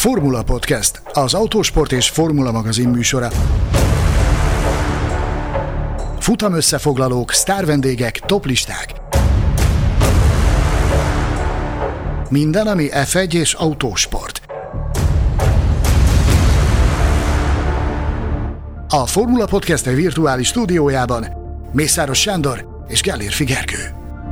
Formula Podcast, az autósport és formula magazin műsora. Futamösszefoglalók, sztárvendégek, toplisták. Minden, ami F1 és autósport. A Formula Podcast virtuális stúdiójában Mészáros Sándor és Gellérfi Gergő.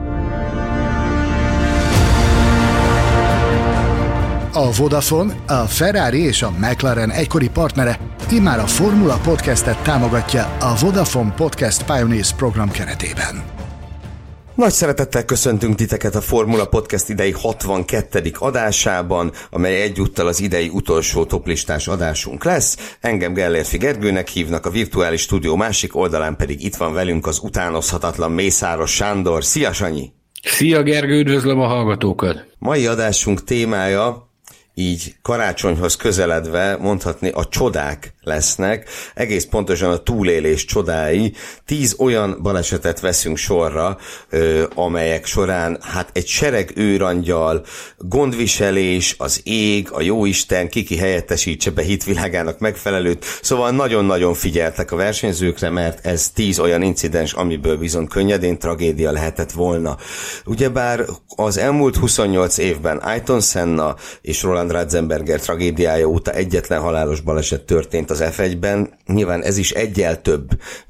A Vodafone, a Ferrari és a McLaren egykori partnere immár a Formula Podcastet támogatja a Vodafone Podcast Pioneers program keretében. Nagy szeretettel köszöntünk titeket a Formula Podcast idei 62. adásában, amely egyúttal az idei utolsó toplistás adásunk lesz. Engem Gellérfi Gergőnek hívnak, a virtuális stúdió másik oldalán pedig itt van velünk az utánozhatatlan Mészáros Sándor. Szia, Sanyi! Szia, Gergő, üdvözlöm a hallgatókat! Mai adásunk témája, így karácsonyhoz közeledve mondhatni, a csodák lesznek, egész pontosan a túlélés csodái. 10 olyan balesetet veszünk sorra, amelyek során egy sereg őrangyal, gondviselés, az ég, a jóisten, ki helyettesítse be hitvilágának megfelelőt, szóval nagyon-nagyon figyeltek a versenyzőkre, mert ez 10 olyan incidens, amiből bizony könnyedén tragédia lehetett volna. Ugyebár az elmúlt 28 évben Ayrton Senna és Roland Ratzenberger tragédiája óta egyetlen halálos baleset történt az F1-ben, nyilván ez is egyel több,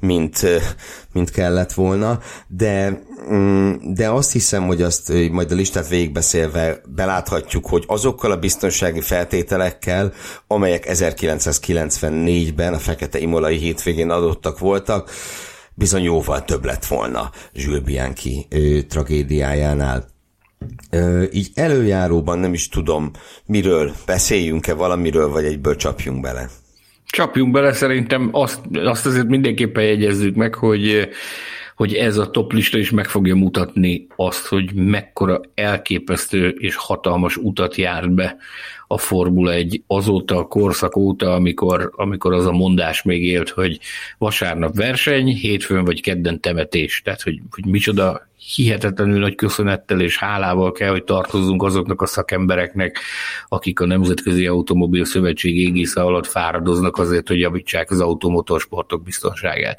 mint kellett volna, de azt hiszem, hogy azt majd a listát végigbeszélve beláthatjuk, hogy azokkal a biztonsági feltételekkel, amelyek 1994-ben a Fekete Imolai hétvégén adottak voltak, bizony jóval több lett volna Jules Bianchi tragédiájánál. Így előjáróban nem is tudom, miről beszéljünk-e valamiről, vagy egyből csapjunk bele. Csapjunk bele, szerintem azt azért mindenképpen jegyezzük meg, hogy ez a toplista is meg fogja mutatni azt, hogy mekkora elképesztő és hatalmas utat járt be a Formula 1 azóta a korszak óta, amikor az a mondás még élt, hogy vasárnap verseny, hétfőn vagy kedden temetés. Tehát, hogy micsoda hihetetlenül nagy köszönettel és hálával kell, hogy tartozzunk azoknak a szakembereknek, akik a Nemzetközi Automobil Szövetség égisze alatt fáradoznak azért, hogy javítsák az automotorsportok biztonságát.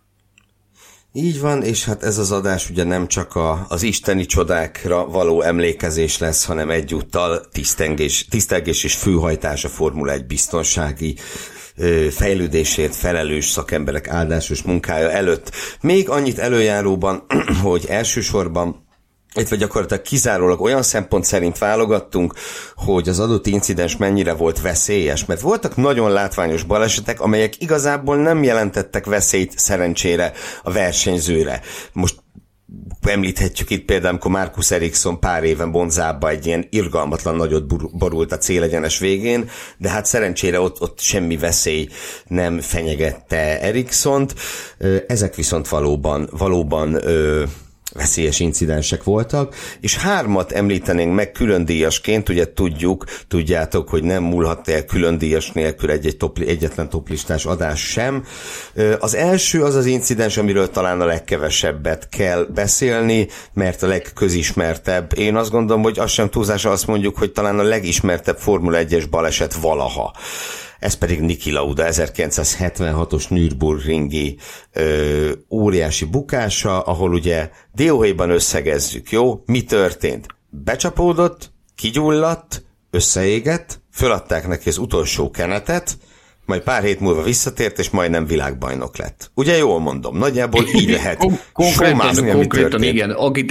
Így van, és ez az adás ugye nem csak az isteni csodákra való emlékezés lesz, hanem egyúttal tisztelgés és főhajtás a Formula 1 biztonsági fejlődésért felelős szakemberek áldásos munkája előtt. Még annyit előjáróban, hogy elsősorban vagy gyakorlatilag kizárólag olyan szempont szerint válogattunk, hogy az adott incidens mennyire volt veszélyes, mert voltak nagyon látványos balesetek, amelyek igazából nem jelentettek veszélyt szerencsére a versenyzőre. Most említhetjük itt például, amikor Marcus Ericsson pár éven Bonzába egy ilyen irgalmatlan nagyot borult a célegyenes végén, de szerencsére ott semmi veszély nem fenyegette Ericssont. Ezek viszont valóban veszélyes incidensek voltak, és 3 említenénk meg külön díjasként, ugye tudjátok, hogy nem múlhat el külön díjas nélkül egyetlen toplistás adás sem. Az első az az incidens, amiről talán a legkevesebbet kell beszélni, mert a legközismertebb. Én azt gondolom, hogy az sem túlzása, azt mondjuk, hogy talán a legismertebb Formula 1-es baleset valaha. Ez pedig Niki Lauda 1976-os Nürburgringi óriási bukása, ahol ugye dióhéjban összegezzük, jó? Mi történt? Becsapódott, kigyulladt, összeégett, föladták neki az utolsó kenetet, majd pár hét múlva visszatért, és majdnem világbajnok lett. Ugye jól mondom? Nagyjából így lehet somázni, ami történt. Igen,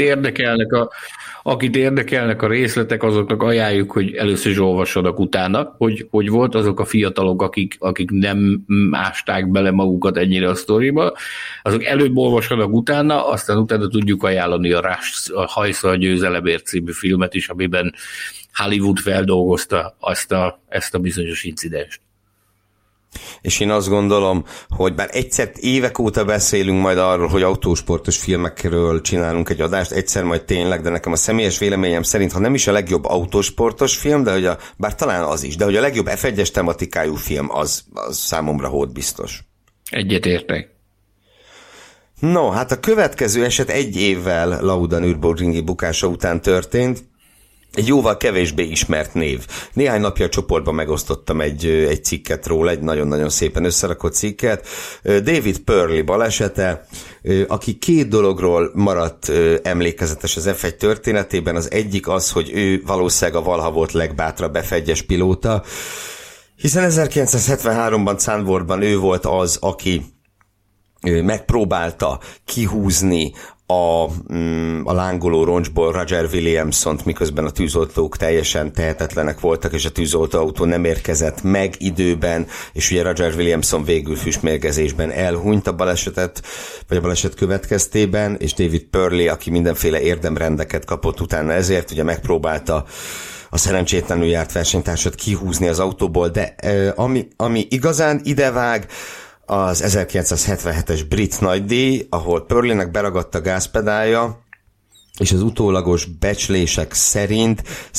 akit érdekelnek a részletek, azoknak ajánljuk, hogy először is olvassanak utána, hogy volt azok a fiatalok, akik nem ásták bele magukat ennyire a sztoriba, azok előbb olvassanak utána, aztán utána tudjuk ajánlani a Hajsza a győzelemért című filmet is, amiben Hollywood feldolgozta ezt a bizonyos incidenst. És én azt gondolom, hogy bár egyszer évek óta beszélünk majd arról, hogy autósportos filmekről csinálunk egy adást, egyszer majd tényleg, de nekem a személyes véleményem szerint, ha nem is a legjobb autósportos film, bár talán az is, de hogy a legjobb F1-es tematikájú film, az számomra hódbiztos. Egyetértek. No, a következő eset 1 évvel Lauda Nürburgringi bukása után történt, egy jóval kevésbé ismert név. Néhány napja a csoportban megosztottam egy cikket róla, egy nagyon-nagyon szépen összerakott cikket. David Purley balesete, aki két dologról maradt emlékezetes az F1 történetében. Az egyik az, hogy ő valószínűleg a valaha volt legbátrabb F1-es pilóta, hiszen 1973-ban Zandvoortban ő volt az, aki megpróbálta kihúzni a lángoló roncsból Roger Williamsont, miközben a tűzoltók teljesen tehetetlenek voltak, és a tűzoltóautó nem érkezett meg időben, és ugye Roger Williamson végül füstmérgezésben elhunyt a baleset következtében, és David Purley, aki mindenféle érdemrendeket kapott utána ezért, ugye megpróbálta a szerencsétlenül járt versenytársat kihúzni az autóból, de ami igazán idevág, az 1977-es brit nagydíj, ahol Purleynek beragadt a gázpedálja, és az utólagos becslések szerint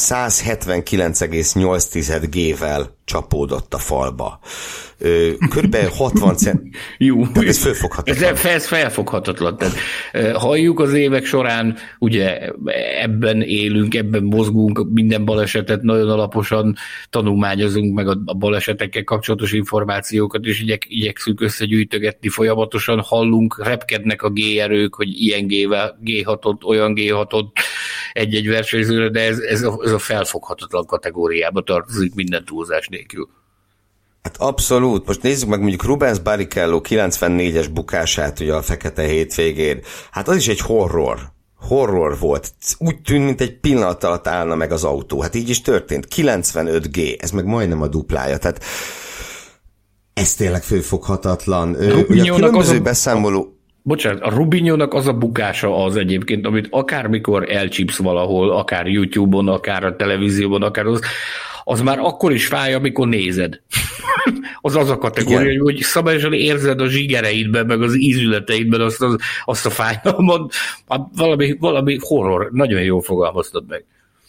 179,8 G-vel csapódott a falba. Körülbelül 60 cent. Jó. Tehát ez felfoghatatlan. Ez felfoghatatlan. Tehát, halljuk az évek során, ugye ebben élünk, ebben mozgunk, minden balesetet nagyon alaposan tanulmányozunk, meg a balesetekkel kapcsolatos információkat, és igyekszünk összegyűjtögetni folyamatosan, hallunk, repkednek a G-erők, hogy ilyen G6-ot, olyan G6-ot egy-egy versenyzőre, de ez a felfoghatatlan kategóriába tartozik minden túlzás nélkül. Hát abszolút. Most nézzük meg mondjuk Rubens Barrichello 94-es bukását ugye a Fekete Hétvégén. Hát az is egy horror volt. Úgy tűnt, mint egy pillanat alatt állna meg az autó. Hát így is történt. 95G, ez meg majdnem a duplája. Tehát ez tényleg fölfoghatatlan. Ugye a különböző beszámoló... Bocsánat, a Rubinónak az a bukása az egyébként, amit akármikor elcsípsz valahol, akár YouTube-on, akár a televízióban, akár az már akkor is fáj, amikor nézed. az a kategória, hogy szabályosan érzed a zsigereidben, meg az ízületeidben azt a fájdalmat, valami horror, nagyon jól fogalmaztad meg.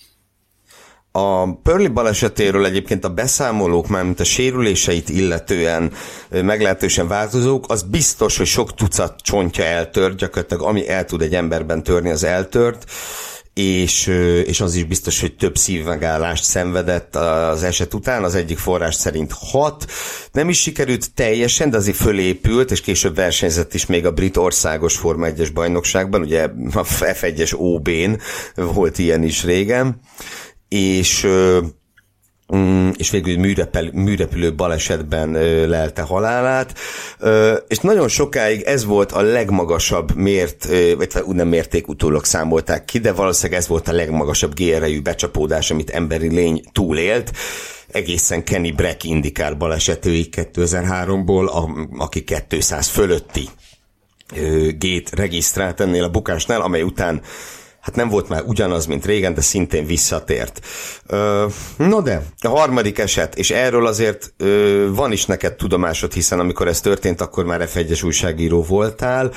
A Purley balesetéről egyébként a beszámolók, mármint a sérüléseit illetően meglehetősen változók, az biztos, hogy sok tucat csontja eltört, gyakorlatilag ami el tud egy emberben törni, az eltört, és az is biztos, hogy több szívmegállást szenvedett az eset után, az egyik forrás szerint 6. Nem is sikerült teljesen, de azért fölépült, és később versenyzett is még a brit országos Forma 1-es bajnokságban, ugye a F1-es OB-n volt ilyen is régen, és végül műrepülő balesetben lelte halálát, és nagyon sokáig ez volt a legmagasabb vagy nem mérték, utólag számolták ki, de valószínűleg ez volt a legmagasabb G-erejű becsapódás, amit emberi lény túlélt, egészen Kenny Brack IndyCar balesetőig 2003-ból, aki 200 fölötti G-t regisztrált ennél a bukásnál, amely után hát nem volt már ugyanaz, mint régen, de szintén visszatért. No de, a harmadik eset, és erről azért van is neked tudomásod, hiszen amikor ez történt, akkor már F1-es újságíró voltál.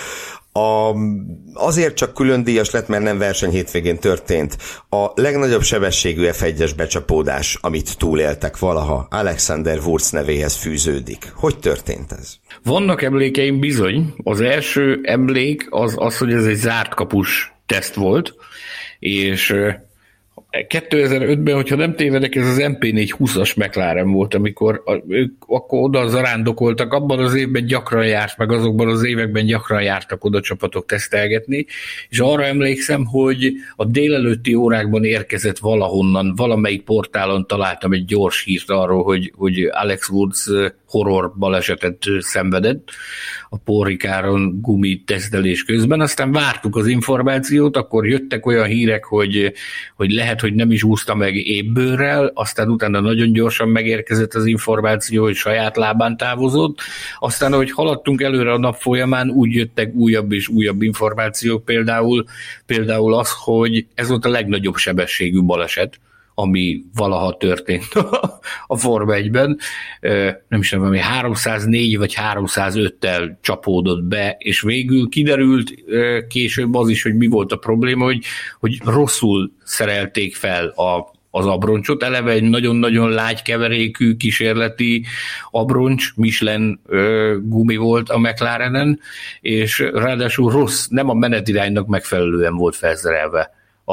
Azért csak külön díjas lett, mert nem verseny hétvégén történt. A legnagyobb sebességű F1-es becsapódás, amit túléltek valaha, Alexander Wurz nevéhez fűződik. Hogy történt ez? Vannak emlékeim bizony. Az első emlék az, hogy ez egy zárt kapus teszt volt, és 2005-ben, hogyha nem tévedek, ez az MP420-as McLaren volt, amikor ők akkor oda zarándokoltak, abban az évben gyakran járt, meg azokban az években gyakran jártak oda csapatok tesztelgetni, és arra emlékszem, hogy a délelőtti órákban érkezett valahonnan, valamelyik portálon találtam egy gyors hírt arról, hogy Alex Wurz horror balesetet szenvedett a Paul-Ricaron gumi tesztelés közben, aztán vártuk az információt, akkor jöttek olyan hírek, hogy lehet, hogy nem is úszta meg ébbőrrel, aztán utána nagyon gyorsan megérkezett az információ, hogy saját lábán távozott, aztán, ahogy haladtunk előre a nap folyamán, úgy jöttek újabb és újabb információk, például az, hogy ez volt a legnagyobb sebességű baleset, ami valaha történt a Forma 1-ben. Nem is tudom, ami 304 vagy 305-tel csapódott be, és végül kiderült később az is, hogy mi volt a probléma, hogy rosszul szerelték fel az abroncsot. Eleve egy nagyon-nagyon lágy keverékű kísérleti abroncs, Michelin gumi volt a McLarenen, és ráadásul rossz, nem a menetiránynak megfelelően volt felszerelve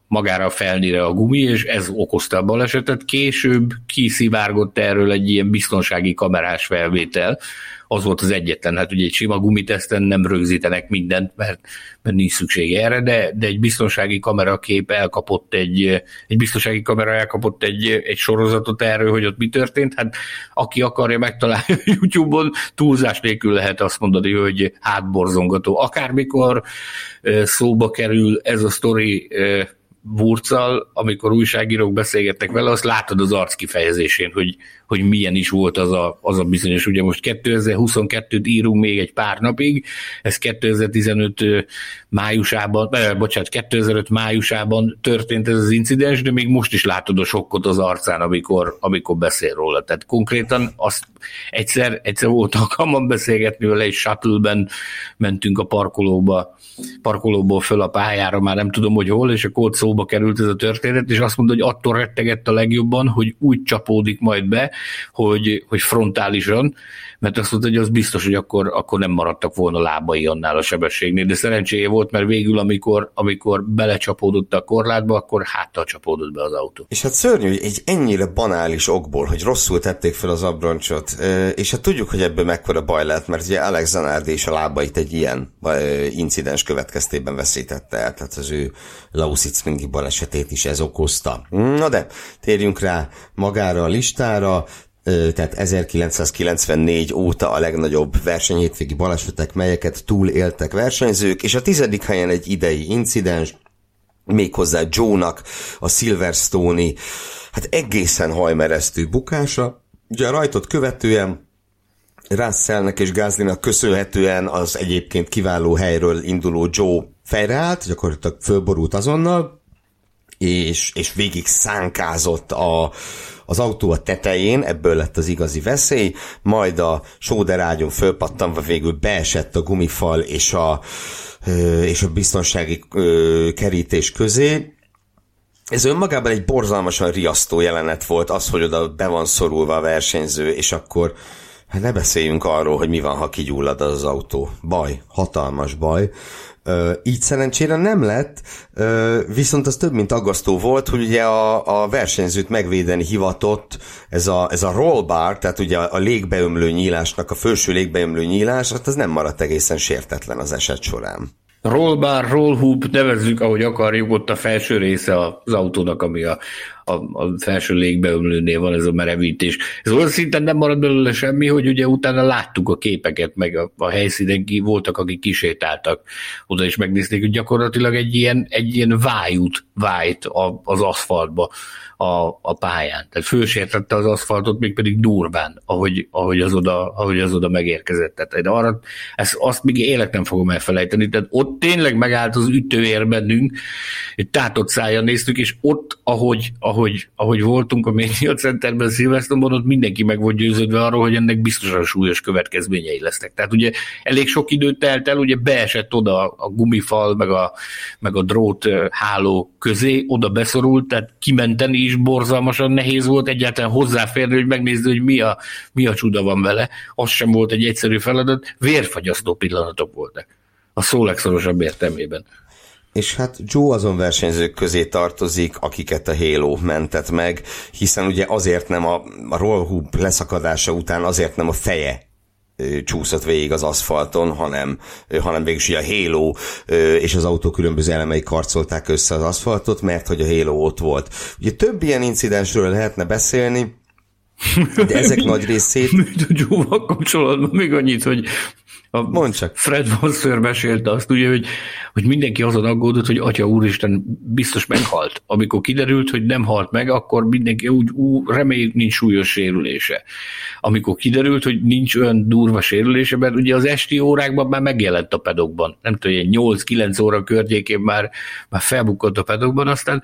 magára a felnire a gumi, és ez okozta a balesetet. Később kiszivárgott erről egy ilyen biztonsági kamerás felvétel, az volt az egyetlen, hát ugye egy sima gumiteszten nem rögzítenek mindent, mert nincs szüksége erre, de egy biztonsági kamerakép elkapott egy biztonsági kamera elkapott egy sorozatot erről, hogy ott mi történt. Hát aki akarja megtalálni YouTube-on, túlzás nélkül lehet azt mondani, hogy hátborzongató. Akármikor szóba kerül ez a sztori Wurzzal, amikor újságírók beszélgettek vele, azt látod az arc kifejezésén, hogy milyen is volt az a bizonyos. Ugye most 2022-t írunk még egy pár napig, ez 2015 májusában történt ez az incidens, de még most is látod a sokkot az arcán, amikor beszél róla. Tehát konkrétan azt egyszer volt alkalmam beszélgetni vele, és shuttle-ben mentünk a parkolóból föl a pályára, már nem tudom, hogy hol, és akkor ott szóba került ez a történet, és azt mondta, hogy attól rettegett a legjobban, hogy úgy csapódik majd be, hogy frontálisan, mert azt mondta, hogy az biztos, hogy akkor nem maradtak volna lábai annál a sebességnél, de szerencséje volt, mert végül, amikor belecsapódott a korlátba, akkor háttal csapódott be az autó. És hát szörnyű, hogy egy ennyire banális okból, hogy rosszul tették fel az abroncsot, és hát tudjuk, hogy ebből mekkora baj lett, mert ugye Alex Zanardi is a lábait egy ilyen incidens következtében veszítette el, tehát az ő Lausitz-Mingi balesetét is ez okozta. Na de, térjünk rá magára a listára, tehát 1994 óta a legnagyobb versenyhétvégi balesetek, melyeket túléltek versenyzők, és a 10. helyen egy idei incidens, méghozzá Joe-nak a Silverstone-i, hát egészen hajmeresztő bukása. Ugye a rajtot követően Russellnek és Gaslynak köszönhetően az egyébként kiváló helyről induló Joe fejreállt, gyakorlatilag fölborult azonnal, és végig szánkázott az autó a tetején, ebből lett az igazi veszély, majd a sóderágyon fölpattanva végül beesett a gumifal és a biztonsági kerítés közé. Ez önmagában egy borzalmasan riasztó jelenet volt, az, hogy oda be van szorulva a versenyző, és akkor hát ne beszéljünk arról, hogy mi van, ha kigyullad az autó. Baj, hatalmas baj. Így szerencsére nem lett, viszont az több mint aggasztó volt, hogy ugye a versenyzőt megvédeni hivatott ez a roll bar, tehát ugye a légbeömlő nyílásnak, a felső légbeömlő nyílás, az nem maradt egészen sértetlen az eset során. Roll bar, roll hoop, nevezzük, ahogy akarjuk, ott a felső része az autónak, ami a felső légbeömlőnél van ez a merevítés. Ez olyan szinten nem marad belőle semmi, hogy ugye utána láttuk a képeket, meg a helyszínen voltak, akik kisétáltak oda, és megnézték, hogy gyakorlatilag egy ilyen vájt az aszfaltba a pályán. Tehát fölsértette az aszfaltot, mégpedig durván, ahogy az oda megérkezett. Tehát azt még élet nem fogom elfelejteni. Tehát ott tényleg megállt az ütőér bennünk, egy tátott szájjal néztük, és ott, ahogy voltunk a Media Centerben Silverstone-ban, ott mindenki meg volt győződve arról, hogy ennek biztosan súlyos következményei lesznek. Tehát ugye elég sok időt telt el, ugye beesett oda a gumifal, meg a drót háló közé, oda beszorult, tehát kimenteni is borzalmasan nehéz volt egyáltalán hozzáférni, hogy megnézni, hogy mi a csuda van vele. Az sem volt egy egyszerű feladat, vérfagyasztó pillanatok voltak. A szó legszorosabb értelmében. És hát Joe azon versenyzők közé tartozik, akiket a Halo mentett meg, hiszen ugye azért nem a roll hoop leszakadása után azért nem a feje csúszott végig az aszfalton, hanem végülis a Halo és az autó különböző elemei karcolták össze az aszfaltot, mert hogy a Halo ott volt. Ugye több ilyen incidensről lehetne beszélni, de ezek nagy részét... Joe-val kapcsolatban még annyit, hogy Fred Vasseur mesélte azt, ugye, hogy mindenki azon aggódott, hogy Atya Úristen biztos meghalt. Amikor kiderült, hogy nem halt meg, akkor mindenki úgy reméljük nincs súlyos sérülése. Amikor kiderült, hogy nincs olyan durva sérülése, mert ugye az esti órákban már megjelent a pedokban. Nem tudom, 8-9 óra környékén már felbukkant a pedokban, aztán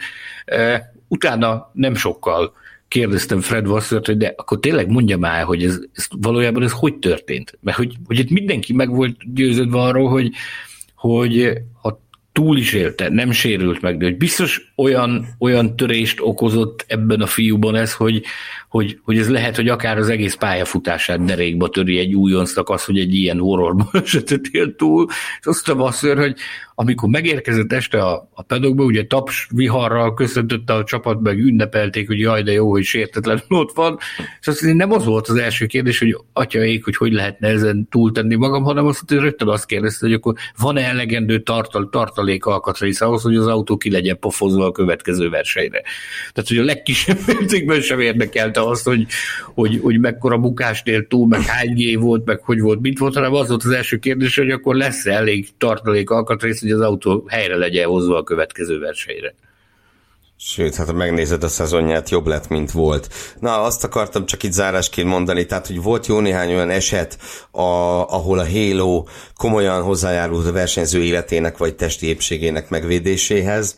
utána nem sokkal kérdeztem Fred Vasseurt, hogy de akkor tényleg mondja már, hogy ez valójában ez hogy történt? Mert hogy itt mindenki meg volt győződve arról, hogy ha túl is élte, nem sérült meg, de hogy biztos olyan törést okozott ebben a fiúban ez, hogy ez lehet, hogy akár az egész pályafutását derékba töri egy újoncnak az, hogy egy ilyen horrorban esetet él túl. És azt a basször, hogy amikor megérkezett este a paddockba, ugye taps viharral köszöntötte a csapat, meg ünnepelték, hogy jaj, de jó, hogy sértetlenül ott van, és azt nem az volt az első kérdés, hogy atyaék, hogy lehetne ezen túltenni magam, hanem azt, hogy rögtön azt kérdezte, hogy akkor van-e elegendő tartalék alkatrész ahhoz, hogy az autó ki legyen pofozva a következő versenyre. Tehát, hogy a legkisebb mértékben sem érdekelte azt, hogy mekkora bukásnél túl, meg hány G volt, meg hogy volt, mit volt, hanem az volt az első kérdés, hogy akkor lesz elég tartalék alkatrész, hogy az autó helyre legyen hozva a következő versenyre. Sőt, hát ha megnézed a szezonját, jobb lett, mint volt. Na, azt akartam csak itt zárásként mondani, tehát, hogy volt jó néhány olyan eset, ahol a Halo komolyan hozzájárult a versenyző életének vagy testi épségének megvédéséhez,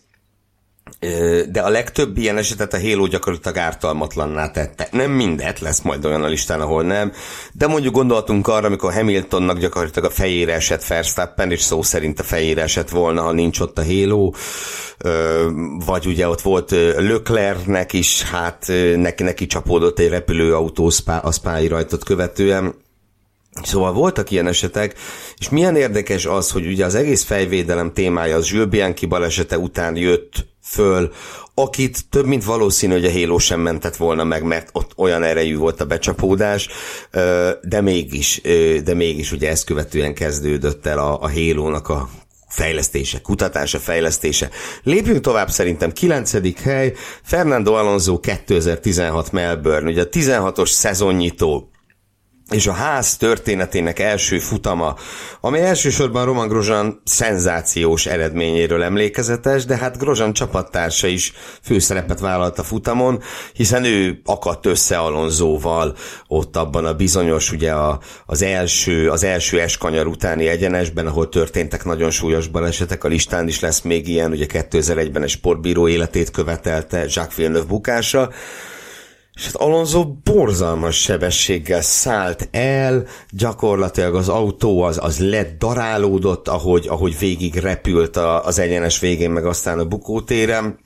de a legtöbb ilyen esetet a Halo gyakorlatilag ártalmatlanná tette. Nem mindet, lesz majd olyan a listán, ahol nem, de mondjuk gondoltunk arra, amikor Hamiltonnak gyakorlatilag a fejére esett Verstappen, és szó szerint a fejére esett volna, ha nincs ott a Halo, vagy ugye ott volt Leclercnek is, hát neki csapódott egy repülőautó a Spái rajtot követően. Szóval voltak ilyen esetek, és milyen érdekes az, hogy ugye az egész fejvédelem témája az Jules Bianchi balesete után jött föl, akit több mint valószínű, hogy a Halo sem mentett volna meg, mert ott olyan erejű volt a becsapódás, de mégis ugye ezt követően kezdődött el a Halo-nak a fejlesztése, kutatása, fejlesztése. Lépjünk tovább, szerintem 9. hely, Fernando Alonso 2016 Melbourne, ugye a 16-os szezonnyitó és a ház történetének első futama, ami elsősorban Romain Grosjean szenzációs eredményéről emlékezetes, de hát Grosjean csapattársa is főszerepet vállalt a futamon, hiszen ő akadt össze Alonsóval ott abban a bizonyos, ugye az első S-kanyar utáni egyenesben, ahol történtek nagyon súlyos balesetek, a listán is lesz még ilyen, ugye 2001-ben egy sportbíró életét követelte Jacques Villeneuve bukása, és hát Alonso borzalmas sebességgel szállt el, gyakorlatilag az autó az ledarálódott, ahogy végig repült az egyenes végén, meg aztán a bukótéren,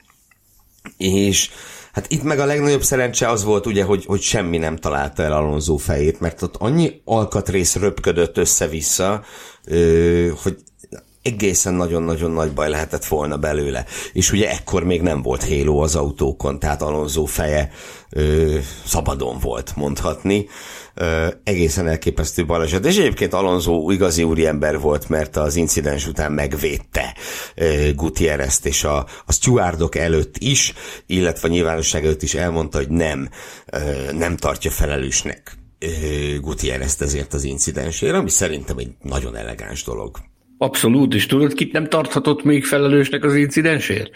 és hát itt meg a legnagyobb szerencse az volt ugye, hogy semmi nem találta el Alonso fejét, mert ott annyi alkatrész röpködött össze-vissza, hogy egészen nagyon-nagyon nagy baj lehetett volna belőle. És ugye ekkor még nem volt Halo az autókon, tehát Alonso feje szabadon volt, mondhatni. Egészen elképesztő baleset. És egyébként Alonso igazi úriember volt, mert az incidens után megvédte Gutierrezt, és a stewardok előtt is, illetve a nyilvánosság előtt is elmondta, hogy nem tartja felelősnek Gutierrezt ezért az incidensért, ami szerintem egy nagyon elegáns dolog. Abszolút, és tudod, kit nem tarthatott még felelősnek az incidensért?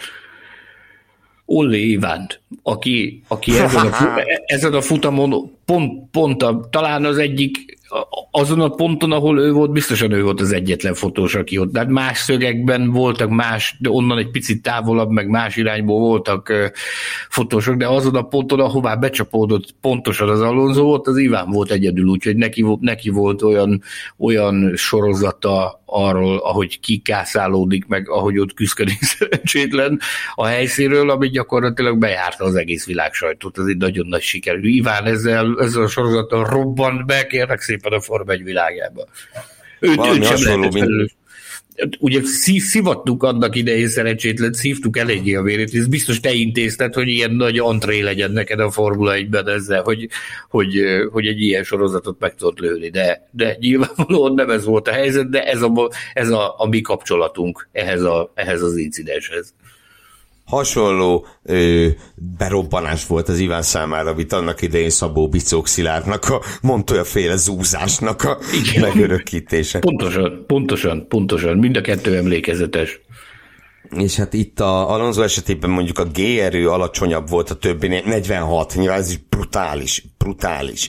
Olle Ivánt, aki ezen a futamon talán az egyik, azon a ponton, ahol ő volt, biztosan ő volt az egyetlen fotós, aki ott. Tehát más szögekben voltak de onnan egy picit távolabb, meg más irányból voltak fotósok, de azon a ponton, ahová becsapódott pontosan az Alonso, ott az Iván volt egyedül, úgyhogy neki volt olyan sorozata arról, ahogy kikászálódik, meg ahogy ott küszködik szerencsétlen a helyszínről, ami gyakorlatilag bejárta az egész világ sajtót. Ez egy nagyon nagy siker. Iván ezzel a sorozattal robbant be, kérlek szépen a Forma 1 világába. Őt sem lehetett felelős. Ugye szivattuk annak idején szerencsétlen, szívtuk eléggé a vérét, és biztos te intézted, hogy ilyen nagy antré legyen neked a Formula 1-ben ezzel, hogy egy ilyen sorozatot meg tudod lőni, de nyilvánvalóan nem ez volt a helyzet, de ez a mi kapcsolatunk ehhez az incidenshez. Hasonló berobbanás volt az Iván számára, amit annak idején Szabó Bicók Szilárdnak a Montoya-féle zúzásnak a megörökítése. Pontosan. Mind a kettő emlékezetes. És hát itt a Alonso esetében mondjuk a G-erő alacsonyabb volt a többinél, 46, nyilván ez is brutális,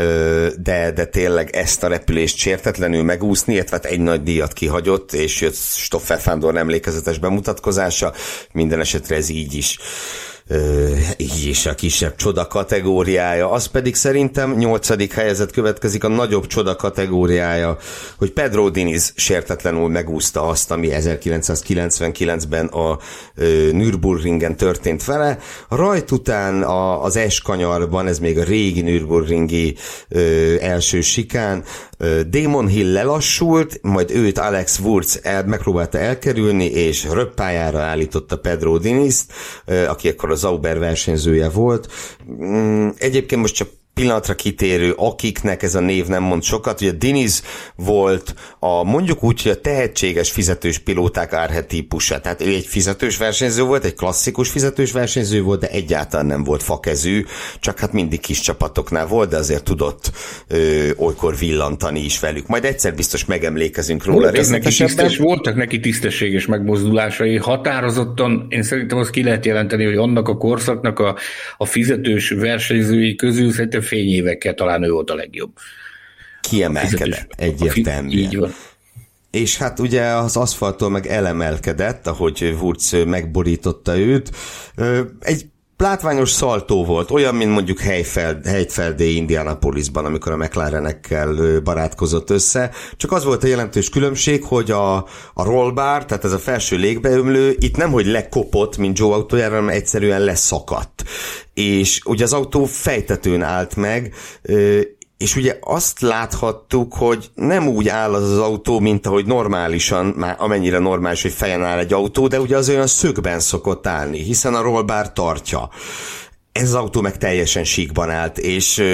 de tényleg ezt a repülést sértetlenül megúszni, illetve egy nagy díjat kihagyott, és jött Stoffel Fándor emlékezetes bemutatkozása, minden esetre ez így is így is a kisebb csoda kategóriája. Az pedig szerintem 8. helyezett következik, a nagyobb csoda kategóriája, hogy Pedro Diniz sértetlenül megúszta azt, ami 1999-ben a Nürburgringen történt vele. A rajt után az S-kanyarban, ez még a régi Nürburgringi első sikán, Damon Hill lelassult, majd őt Alex Wurz megpróbálta elkerülni, és röppályára állította Pedro Dinizt, aki akkor az Sauber versenyzője volt. Egyébként most csak pillanatra kitérő, akiknek ez a név nem mond sokat, ugye Diniz volt mondjuk úgy, hogy a tehetséges fizetős pilóták archetípusa. Tehát ő egy fizetős versenyző volt, egy klasszikus fizetős versenyző volt, de egyáltalán nem volt fakezű, csak hát mindig kis csapatoknál volt, de azért tudott olykor villantani is velük. Majd egyszer biztos megemlékezünk róla részletesebben. Voltak neki tisztességes megmozdulásai, határozottan, én szerintem azt ki lehet jelenteni, hogy annak a korszaknak a fizetős versenyzői közül szerintem fényévekkel talán ő volt a legjobb. Kiemelkedett, egyértelműen. Így van. És hát ugye az aszfalttól meg elemelkedett, ahogy Wurz megborította őt. Egy látványos szaltó volt, olyan, mint mondjuk Heidfeldé Indianapolisban, amikor a McLarenekkel barátkozott össze. Csak az volt a jelentős különbség, hogy a rollbar, tehát ez a felső légbeömlő, itt nemhogy lekopott, mint Joe autójára, hanem egyszerűen leszakadt. És ugye az autó fejtetőn állt meg, és ugye azt láthattuk, hogy nem úgy áll az autó, mint ahogy normálisan, már amennyire normális, hogy fejen áll egy autó, de ugye az olyan szögben szokott állni, hiszen a rollbar tartja. Ez az autó meg teljesen síkban állt, és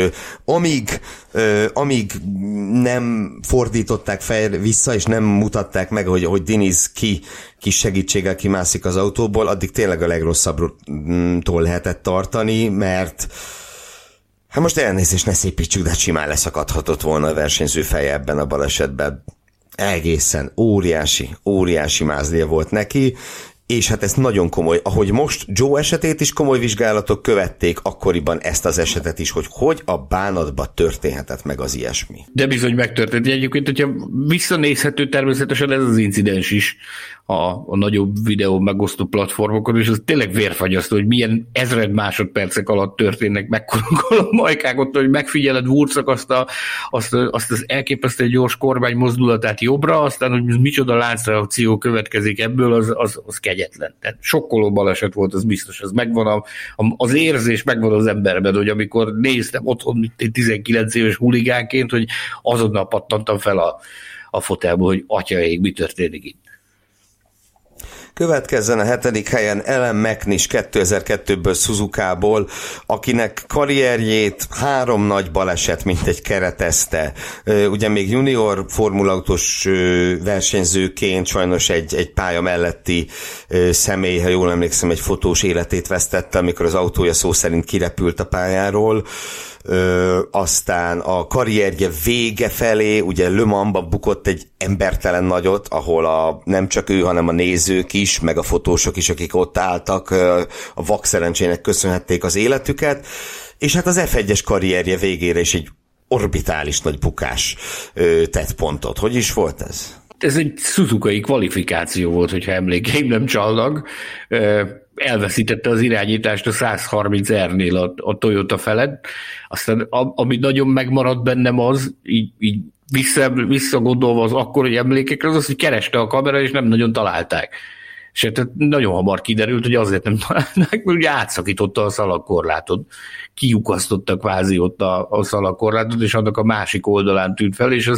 amíg nem fordították vissza, és nem mutatták meg, hogy Diniz kis segítséggel kimászik az autóból, addig tényleg a legrosszabbtól lehetett tartani, mert hát most elnézést, ne szépítsük, de simán leszakadhatott volna a versenyző feje ebben a balesetben. Egészen óriási mázlia volt neki, és hát ez nagyon komoly. Ahogy most Joe esetét is komoly vizsgálatok követték, akkoriban ezt az esetet is, hogy a bánatba történhetett meg az ilyesmi. De bizony megtörtént. Egyébként, hogyha visszanézhető természetesen ez az incidens is a nagyobb videó megosztó platformokon, és az tényleg vérfagyasztó, hogy milyen ezred másodpercek alatt történnek mekkora majkák ott, hogy megfigyeled Wurznak azt az elképesztő gyors kormány mozdulatát jobbra, aztán, hogy micsoda láncreakció következik ebből, az kegyetlen. Tehát sokkoló baleset volt, az biztos. Az megvan az érzés megvan az emberben, hogy amikor néztem otthon 19 éves huligánként, hogy azonnal pattantam fel a fotelből, hogy atyaég, mi történik itt. Következzen a 7. helyen Ellen McNish 2002-ből Suzukából, akinek karrierjét 3 nagy baleset mintegy keretezte. Ugye még junior formulautós versenyzőként sajnos egy pálya melletti személy, ha jól emlékszem, egy fotós életét vesztette, amikor az autója szó szerint kirepült a pályáról. Aztán a karrierje vége felé, ugye Le Mansban bukott egy embertelen nagyot, ahol nem csak ő, hanem a nézők is, meg a fotósok is, akik ott álltak, a vak szerencsének köszönhették az életüket, és hát az F1-es karrierje végére is egy orbitális nagy bukás tett pontot. Hogy is volt ez? Ez egy Suzukai kvalifikáció volt, hogyha emlékeim nem csalnak. Elveszítette az irányítást a 130 R-nél a Toyota felett. Aztán ami nagyon megmaradt bennem az, így visszagondolva az akkori emlékekre, az, hogy kereste a kamera, és nem nagyon találták. És hát nagyon hamar kiderült, hogy azért nem találták, mert ugye átszakította a szalagkorlátot. Kiukasztotta kvázi ott a szalagkorlátot, és annak a másik oldalán tűnt fel, és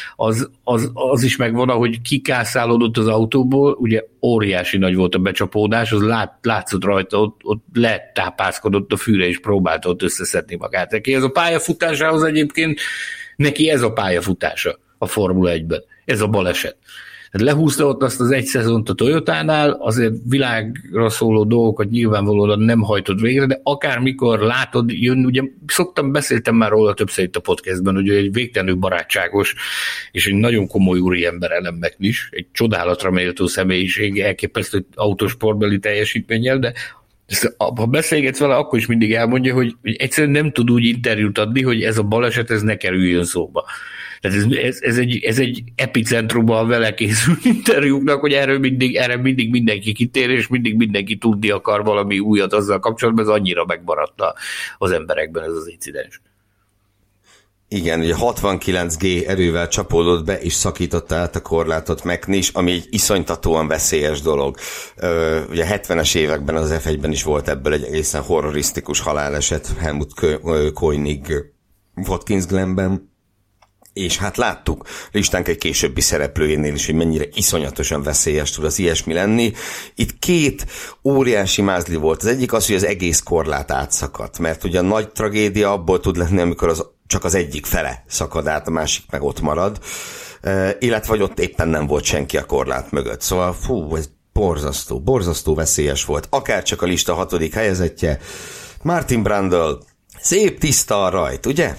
az is megvan, ahogy kikászálódott az autóból, ugye óriási nagy volt a becsapódás, az látszott rajta, ott letápászkodott a fűre, és próbálta ott összeszedni magát. Neki ez a pályafutásához egyébként, neki ez a pályafutása a Formula 1-ben, ez a baleset. Lehúzta ott azt az egy szezont a Toyotánál, azért világra szóló dolgokat nyilvánvalóan nem hajtott végre, de akármikor látod, jön, ugye beszéltem már róla többször itt a podcastben, hogy egy végtelenül barátságos és egy nagyon komoly úriember Ellen McNish, egy csodálatra méltó személyiség, elképesztő autósportbeli teljesítménnyel, de Ha beszélgetsz vele, akkor is mindig elmondja, hogy egyszerűen nem tud úgy interjút adni, hogy ez a baleset ez ne kerüljön szóba. Tehát ez egy epicentruma a vele készült interjúknak, hogy erre mindig mindenki kitér, és mindig mindenki tudni akar valami újat azzal kapcsolatban, ez annyira megmaradt az emberekben ez az incidens. Igen, ugye 69G erővel csapódott be, és szakította át a korlátot McNish, ami egy iszonytatóan veszélyes dolog. Ugye 70-es években az F1-ben is volt ebből egy egészen horrorisztikus haláleset Helmut Koenig Watkins Glenben, és hát láttuk listánk egy későbbi szereplőjénél is, hogy mennyire iszonyatosan veszélyes tud az ilyesmi lenni. Itt két óriási mázli volt. Az egyik az, hogy az egész korlát átszakadt, mert ugye a nagy tragédia abból tud lenni, amikor csak az egyik fele szakad át, a másik meg ott marad, illetve vagy ott éppen nem volt senki a korlát mögött. Szóval ez borzasztó veszélyes volt. Akár csak a lista 6. helyezettje, Martin Brundle, szép tiszta a rajt, ugye?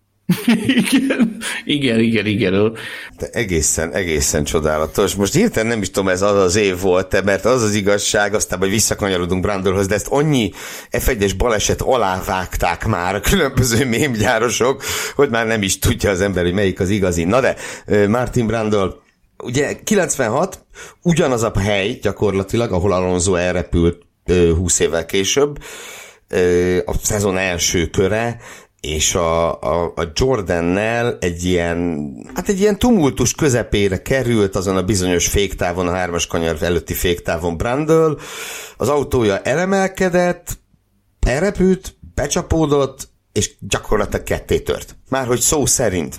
Igen. De egészen csodálatos. Most hirtelen nem is tudom, ez az év volt-e, mert az az igazság, aztán majd visszakanyarodunk Brundlehoz, de ezt annyi F1-es baleset alá vágták már a különböző mémgyárosok, hogy már nem is tudja az ember, hogy melyik az igazi. Na de, Martin Brundle, ugye 96, ugyanaz a hely gyakorlatilag, ahol Alonso elrepült 20 évvel később, a szezon első köre, és a Jordannel egy ilyen tumultus közepére került azon a bizonyos féktávon, a 3-as kanyar előtti féktávon Brundle, az autója elemelkedett, elrepült, becsapódott, és gyakorlatilag ketté tört. Márhogy szó szerint.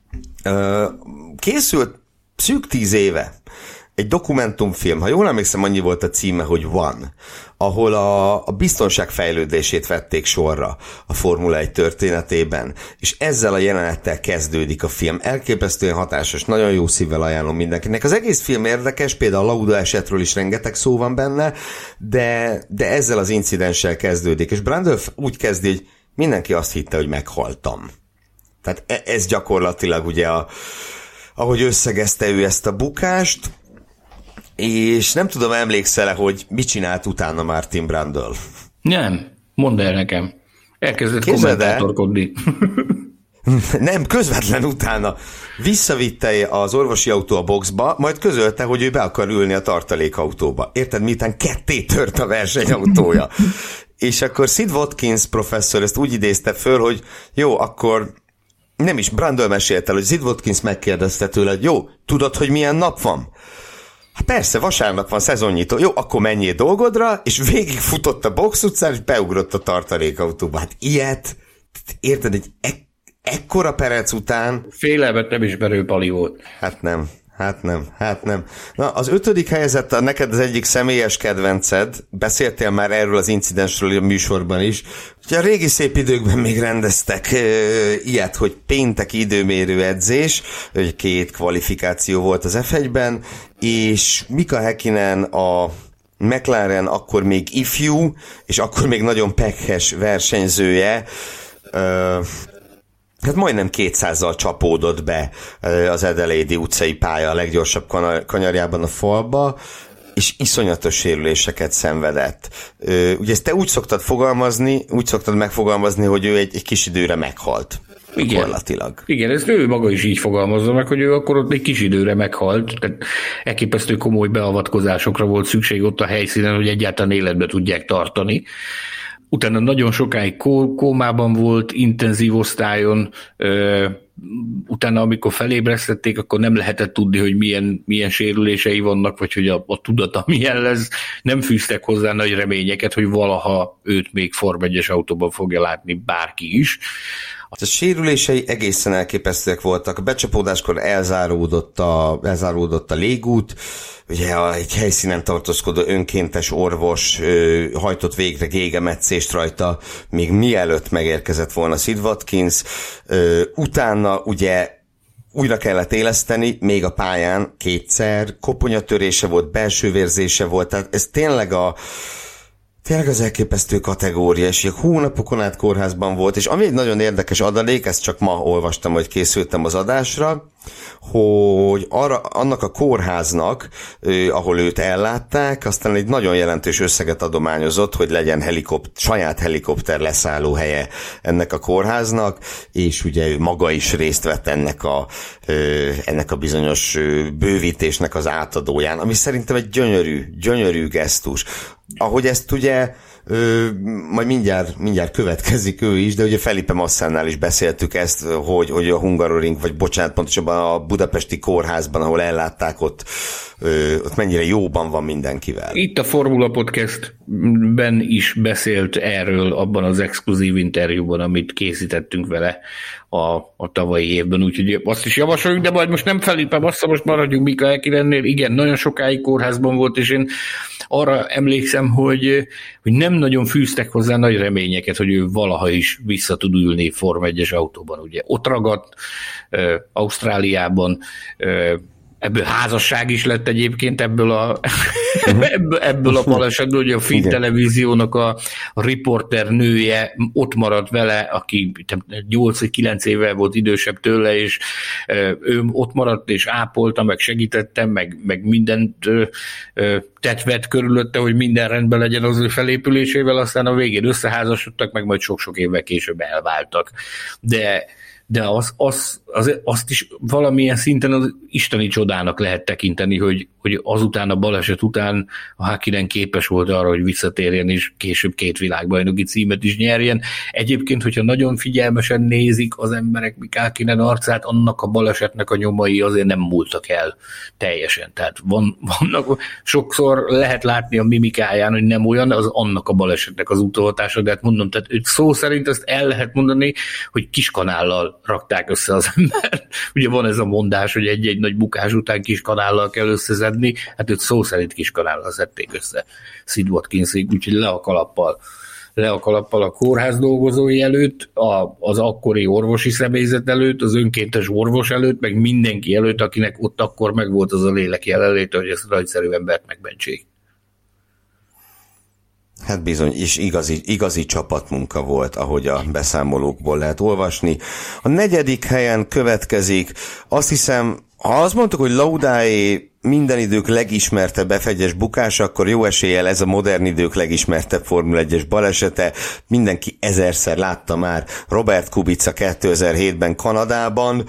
Készült szűk 10 éve egy dokumentumfilm, ha jól emlékszem, annyi volt a címe, hogy One, ahol a biztonság fejlődését vették sorra a Formula 1 történetében, és ezzel a jelenettel kezdődik a film. Elképesztően hatásos, nagyon jó szívvel ajánlom mindenkinek. Az egész film érdekes, például a Lauda esetről is rengeteg szó van benne, de ezzel az incidenssel kezdődik, és Brundle úgy kezdi, hogy mindenki azt hitte, hogy meghaltam. Tehát ez gyakorlatilag ugye ahogy összegezte ő ezt a bukást, és nem tudom, emlékszel-e, hogy mit csinált utána Martin Brundle? Nem, mondd el nekem. Elkezdett kommentátorkodni. Nem, közvetlen utána visszavitte az orvosi autó a boxba, majd közölte, hogy ő be akar ülni a tartalékautóba. Érted, miután ketté tört a versenyautója. És akkor Sid Watkins professzor ezt úgy idézte föl, hogy jó, akkor nem is, Brundle mesélte el, hogy Sid Watkins megkérdezte tőle, hogy jó, tudod, hogy milyen nap van? Hát persze, vasárnap van, szezonnyitó. Jó, akkor menjél dolgodra, és végigfutott a box utcán, és beugrott a tartalékautóba. Hát ilyet, érted, egy ekkora perec után... Félelmet nem ismerő pali volt. Hát nem. Na, az 5. helyezett neked az egyik személyes kedvenced, beszéltél már erről az incidensről a műsorban is. Ugye a régi szép időkben még rendeztek ilyet, hogy pénteki időmérő edzés, hogy 2 kvalifikáció volt az F1-ben, és Mika Häkkinen a McLaren akkor még ifjú, és akkor még nagyon pekhes versenyzője, hát majdnem 200-zal csapódott be az Adelaide utcai pálya a leggyorsabb kanyarjában a falba, és iszonyatos sérüléseket szenvedett. Ugye ezt te úgy szoktad megfogalmazni, hogy ő egy kis időre meghalt. Igen, ezt ő maga is így fogalmazza meg, hogy ő akkor ott egy kis időre meghalt, tehát elképesztő komoly beavatkozásokra volt szükség ott a helyszínen, hogy egyáltalán életbe tudják tartani. Utána nagyon sokáig kómában volt, intenzív osztályon, utána amikor felébresztették, akkor nem lehetett tudni, hogy milyen sérülései vannak, vagy hogy a tudata milyen lesz. Nem fűztek hozzá nagy reményeket, hogy valaha őt még Form 1-es autóban fogja látni bárki is. A sérülései egészen elképesztőek voltak. A becsapódáskor elzáródott a légút, ugye egy helyszínen tartózkodó önkéntes orvos hajtott végre gégemetszést rajta, még mielőtt megérkezett volna Sid Watkins. Utána ugye újra kellett éleszteni, még a pályán 2-szer, koponyatörése volt, belső vérzése volt, tehát ez tényleg az elképesztő kategória, és hónapokon át kórházban volt, és ami egy nagyon érdekes adalék, ezt csak ma olvastam, hogy készültem az adásra, hogy annak a kórháznak, ahol őt ellátták, aztán egy nagyon jelentős összeget adományozott, hogy legyen saját helikopter leszállóhelye ennek a kórháznak, és ugye ő maga is részt vett ennek a bizonyos bővítésnek az átadóján, ami szerintem egy gyönyörű gesztus. Ahogy ezt ugye majd mindjárt következik ő is, de ugye Felipe Massánál is beszéltük ezt, hogy a Hungaroring, vagy bocsánat, pontosabban a budapesti kórházban, ahol ellátták, ott mennyire jóban van mindenkivel. Itt a Formula Podcastben is beszélt erről abban az exkluzív interjúban, amit készítettünk vele a tavalyi évben, úgyhogy azt is javasoljuk, de majd most nem Felipe Massa, most maradjunk Mika Häkkinennél. Igen, nagyon sokáig kórházban volt, és én arra emlékszem, hogy nem nagyon fűztek hozzá nagy reményeket, hogy ő valaha is vissza tud ülni Forma 1-es autóban. Ugye ott ragadt Ausztráliában, ebből házasság is lett egyébként ebből a balesetből, hogy a Film televíziónak a riporter nője ott maradt vele, aki 8 vagy 9 éve volt idősebb tőle, és ő ott maradt, és ápolta, meg segítette, meg mindent tett körülötte, hogy minden rendben legyen az ő felépülésével, aztán a végén összeházasodtak, meg majd sok-sok évvel később elváltak. De azt is valamilyen szinten az isteni csodának lehet tekinteni, hogy azután a baleset után a Häkkinen képes volt arra, hogy visszatérjen, és később 2 világbajnoki címet is nyerjen. Egyébként, hogyha nagyon figyelmesen nézik az emberek Mika Häkkinen arcát, annak a balesetnek a nyomai azért nem múltak el teljesen. Tehát vannak, sokszor lehet látni a mimikáján, hogy nem olyan, az annak a balesetnek az utóhatása, de hát mondom, tehát szó szerint ezt el lehet mondani, hogy kiskanállal rakták össze az ember. Ugye van ez a mondás, hogy egy nagy bukás után kiskanállal kell összeszedni, hát őt szó szerint kiskanállal szedték össze Sid Watkinsék, úgyhogy le a kalappal a kórház dolgozói előtt, az akkori orvosi személyzet előtt, az önkéntes orvos előtt, meg mindenki előtt, akinek ott akkor meg volt az a lélek jelenléte, hogy ezt a nagyszerű embert megmentsék. Hát bizony, és igazi csapatmunka volt, ahogy a beszámolókból lehet olvasni. A 4. helyen következik, azt hiszem, ha azt mondtuk, hogy Laudáé minden idők legismertebb F1-es bukása, akkor jó eséllyel ez a modern idők legismertebb Formula 1-es balesete. Mindenki 1000-szer látta már Robert Kubica 2007-ben Kanadában.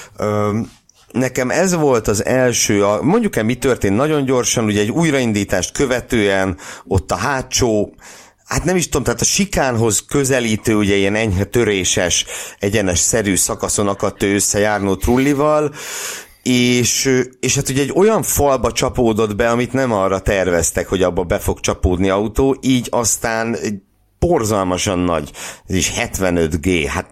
Nekem ez volt az első, mondjuk el mi történt nagyon gyorsan, ugye egy újraindítást követően ott a hátsó, hát nem is tudom, tehát a sikánhoz közelítő, ugye ilyen enyhe töréses, egyenes szerű szakaszon akadt ő össze Jarno Trullival, és hát ugye egy olyan falba csapódott be, amit nem arra terveztek, hogy abba be fog csapódni autó, így aztán borzalmasan nagy, ez is 75G, hát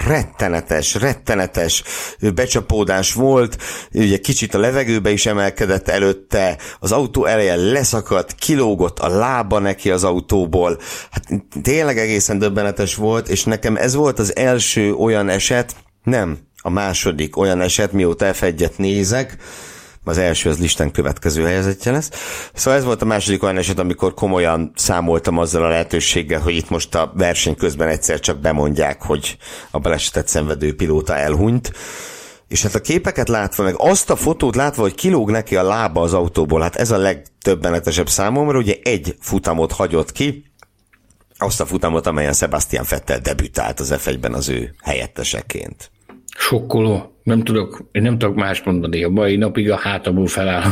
rettenetes becsapódás volt, ugye kicsit a levegőbe is emelkedett előtte, az autó eleje leszakadt, kilógott a lába neki az autóból, hát tényleg egészen döbbenetes volt, és nekem ez volt az első olyan eset, nem, a második olyan eset, mióta F1-et nézek, az első az listán következő helyzetje lesz. Szóval ez volt a második olyan eset, amikor komolyan számoltam azzal a lehetőséggel, hogy itt most a verseny közben egyszer csak bemondják, hogy a balesetet szenvedő pilóta elhunyt. És hát a képeket látva, meg azt a fotót látva, hogy kilóg neki a lába az autóból, hát ez a legtöbbenetesebb számomra, ugye egy futamot hagyott ki, azt a futamot, amelyen Sebastian Vettel debütált az F1-ben az ő helyetteseként. Sokkoló. Nem tudok más mondani. A mai napig a hátamon feláll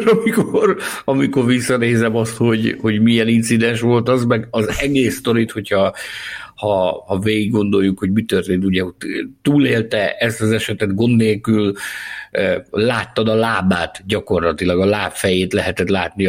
amikor visszanézem azt, hogy milyen incidens volt az, meg az egész sztorit, hogyha végig gondoljuk, hogy mi történt, ugye túlélte ezt az esetet gond nélkül, láttad a lábát, gyakorlatilag a lábfejét lehetett látni,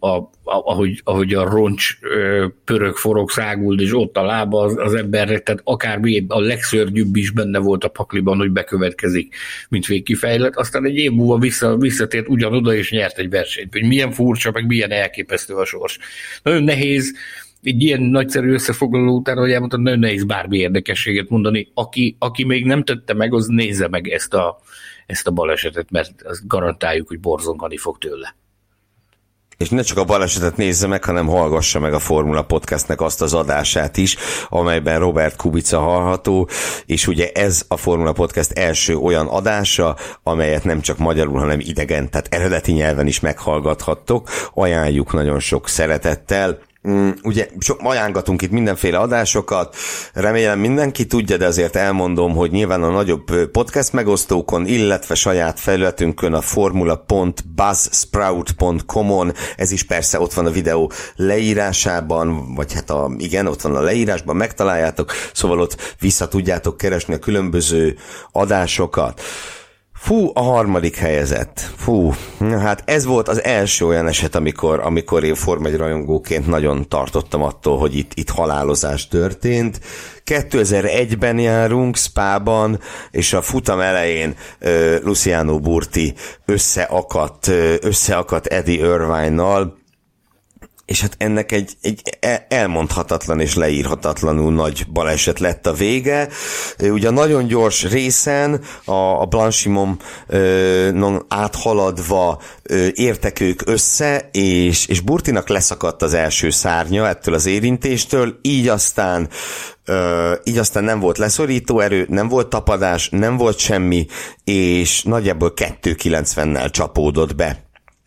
ahogy a roncs pörög, forog, száguld, és ott a lába az embernek, tehát akármi a legszörnyűbb is benne volt a pakliban, hogy bekövetkezik, mint végkifejlet. Aztán egy év múlva visszatért ugyanoda, és nyert egy versenyt. Hogy milyen furcsa, meg milyen elképesztő a sors. Nagyon nehéz egy ilyen nagyszerű összefoglaló után, hogy elmondtam, nagyon nehéz bármi érdekességet mondani. Aki még nem tette meg, az nézze meg ezt a balesetet, mert azt garantáljuk, hogy borzongani fog tőle. és ne csak a balesetet nézze meg, hanem hallgassa meg a Formula Podcastnek azt az adását is, amelyben Robert Kubica hallható, és ugye ez a Formula Podcast első olyan adása, amelyet nem csak magyarul, hanem idegen, tehát eredeti nyelven is meghallgathattok. Ajánljuk nagyon sok szeretettel. Ugye ajánlgatunk itt mindenféle adásokat, remélem mindenki tudja, de azért elmondom, hogy nyilván a nagyobb podcast megosztókon, illetve saját felületünkön a formula.buzzsprout.com-on, ez is persze ott van a videó leírásában, vagy hát igen, ott van a leírásban, megtaláljátok, szóval ott vissza tudjátok keresni a különböző adásokat. Fú, a harmadik helyezett. Fú, hát ez volt az első olyan eset, amikor én Forma 1 rajongóként nagyon tartottam attól, hogy itt halálozás történt. 2001-ben járunk Spában, és a futam elején Luciano Burti összeakadt Eddie Irvine-nal, és hát ennek egy elmondhatatlan és leírhatatlanul nagy baleset lett a vége. Ugye a nagyon gyors részen a Blanchimon áthaladva értek ők össze, és Burtinak leszakadt az első szárnya ettől az érintéstől, így aztán nem volt leszorító erő, nem volt tapadás, nem volt semmi, és nagyjából 290-nel csapódott be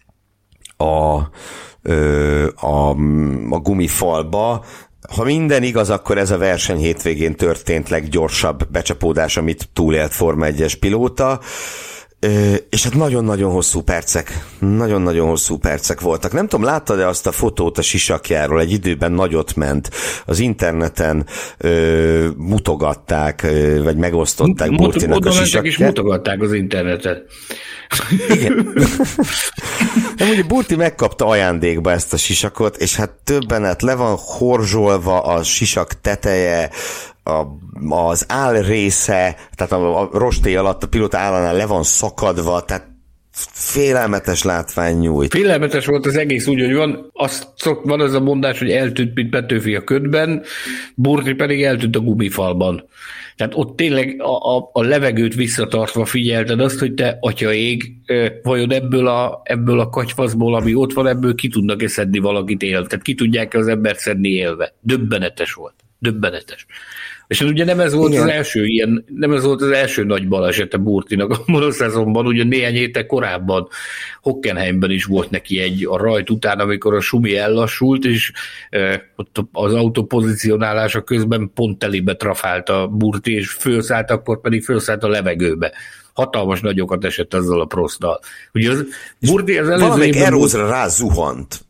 a gumifalba. Ha minden igaz, akkor ez a verseny hétvégén történt leggyorsabb becsapódás, amit túlélt Forma 1-es pilóta, és hát nagyon-nagyon hosszú percek voltak. Nem tudom, láttad-e azt a fotót a sisakjáról? Egy időben nagyot ment. Az interneten mutogatták, vagy megosztották Burtinak a sisakját. És mutogatták az internetet. Igen. Nem, ugye Burti megkapta ajándékba ezt a sisakot, és hát többenet le van horzsolva a sisak teteje, az áll része, tehát a rostély alatt a pilóta állánál le van szakadva, tehát félelmetes látvány nyújt. Félelmetes volt az egész, úgy, hogy van az a mondás, hogy eltűnt, mint Petőfi a ködben, Burti pedig eltűnt a gumifalban. Tehát ott tényleg a levegőt visszatartva figyelted azt, hogy te, atya ég, vajon ebből a katyfaszból, ami ott van, ebből ki tudnak-e szedni valakit élve? Tehát ki tudják-e az embert szedni élve? Döbbenetes volt. Döbbenetes. És ugye nem ez volt az első nagy balesete Burtinak a monoszezonban, ugye néhány héttel korábban Hockenheimben is volt neki a rajt után, amikor a Sumi ellassult, és ott az autó pozícionálása közben pont telébe trafált a Burti, és fölszállt, akkor pedig fölszállt a levegőbe. Hatalmas nagyokat esett azzal a Prosttal. Ugye az Burti az előző valamelyik Erózra rá zuhant.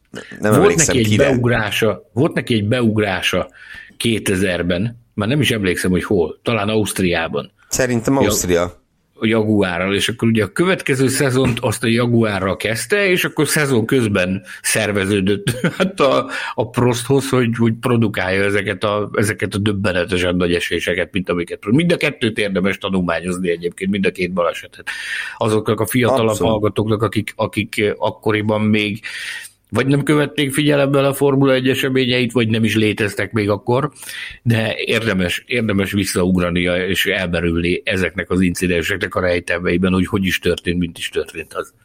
Volt neki egy beugrása 2000-ben, már nem is emlékszem, hogy hol, talán Ausztriában. Szerintem Ausztria. A Jaguárral, és akkor ugye a következő szezont azt a Jaguárral kezdte, és akkor szezon közben szerveződött hát a Prosthoz, hogy produkálja ezeket a döbbenetesen nagy eséseket, mint amiket. Mind a kettőt érdemes tanulmányozni egyébként, mind a két balesetet. Azoknak a fiatalabb hallgatóknak, akik akkoriban még vagy nem követték figyelemmel a Formula 1 eseményeit, vagy nem is léteztek még akkor, de érdemes visszaugrania és elmerülni ezeknek az incidenseknek a rejtelmeiben, hogy is történt, mint is történt az.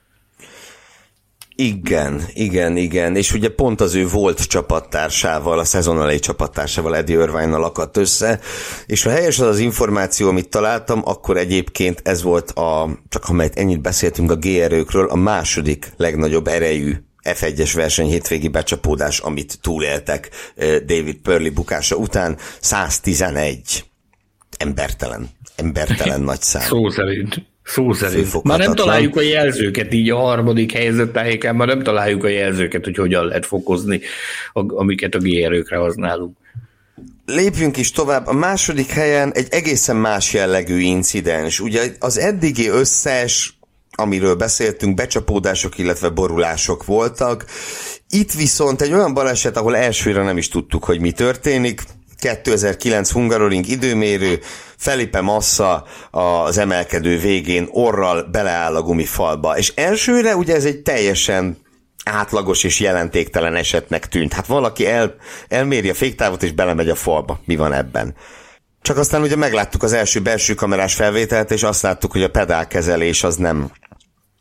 Igen, és ugye pont az ő volt csapattársával, a szezon elejé csapattársával, Eddie Irvine-nal akadt össze, és ha helyes az információ, amit találtam, akkor egyébként ez volt csak amelyet ennyit beszéltünk a G-erőkről, a második legnagyobb erejű F1-es verseny hétvégi becsapódás, amit túléltek David Purley bukása után, 111. Embertelen nagy szám. Szó szerint. Már nem találjuk a jelzőket, így a harmadik helyzet tájékán, már nem találjuk a jelzőket, hogy hogyan lehet fokozni, amiket a G-erőkre használunk. Lépjünk is tovább. A második helyen egy egészen más jellegű incidens. Ugye az eddigi összes, amiről beszéltünk, becsapódások, illetve borulások voltak. Itt viszont egy olyan baleset, ahol elsőre nem is tudtuk, hogy mi történik. 2009 Hungaroring időmérő, Felipe Massa az emelkedő végén orral beleáll a gumifalba. És elsőre ugye ez egy teljesen átlagos és jelentéktelen esetnek tűnt. Hát valaki elméri a féktávot és belemegy a falba. Mi van ebben? Csak aztán ugye megláttuk az első belső kamerás felvételt, és azt láttuk, hogy a pedálkezelés az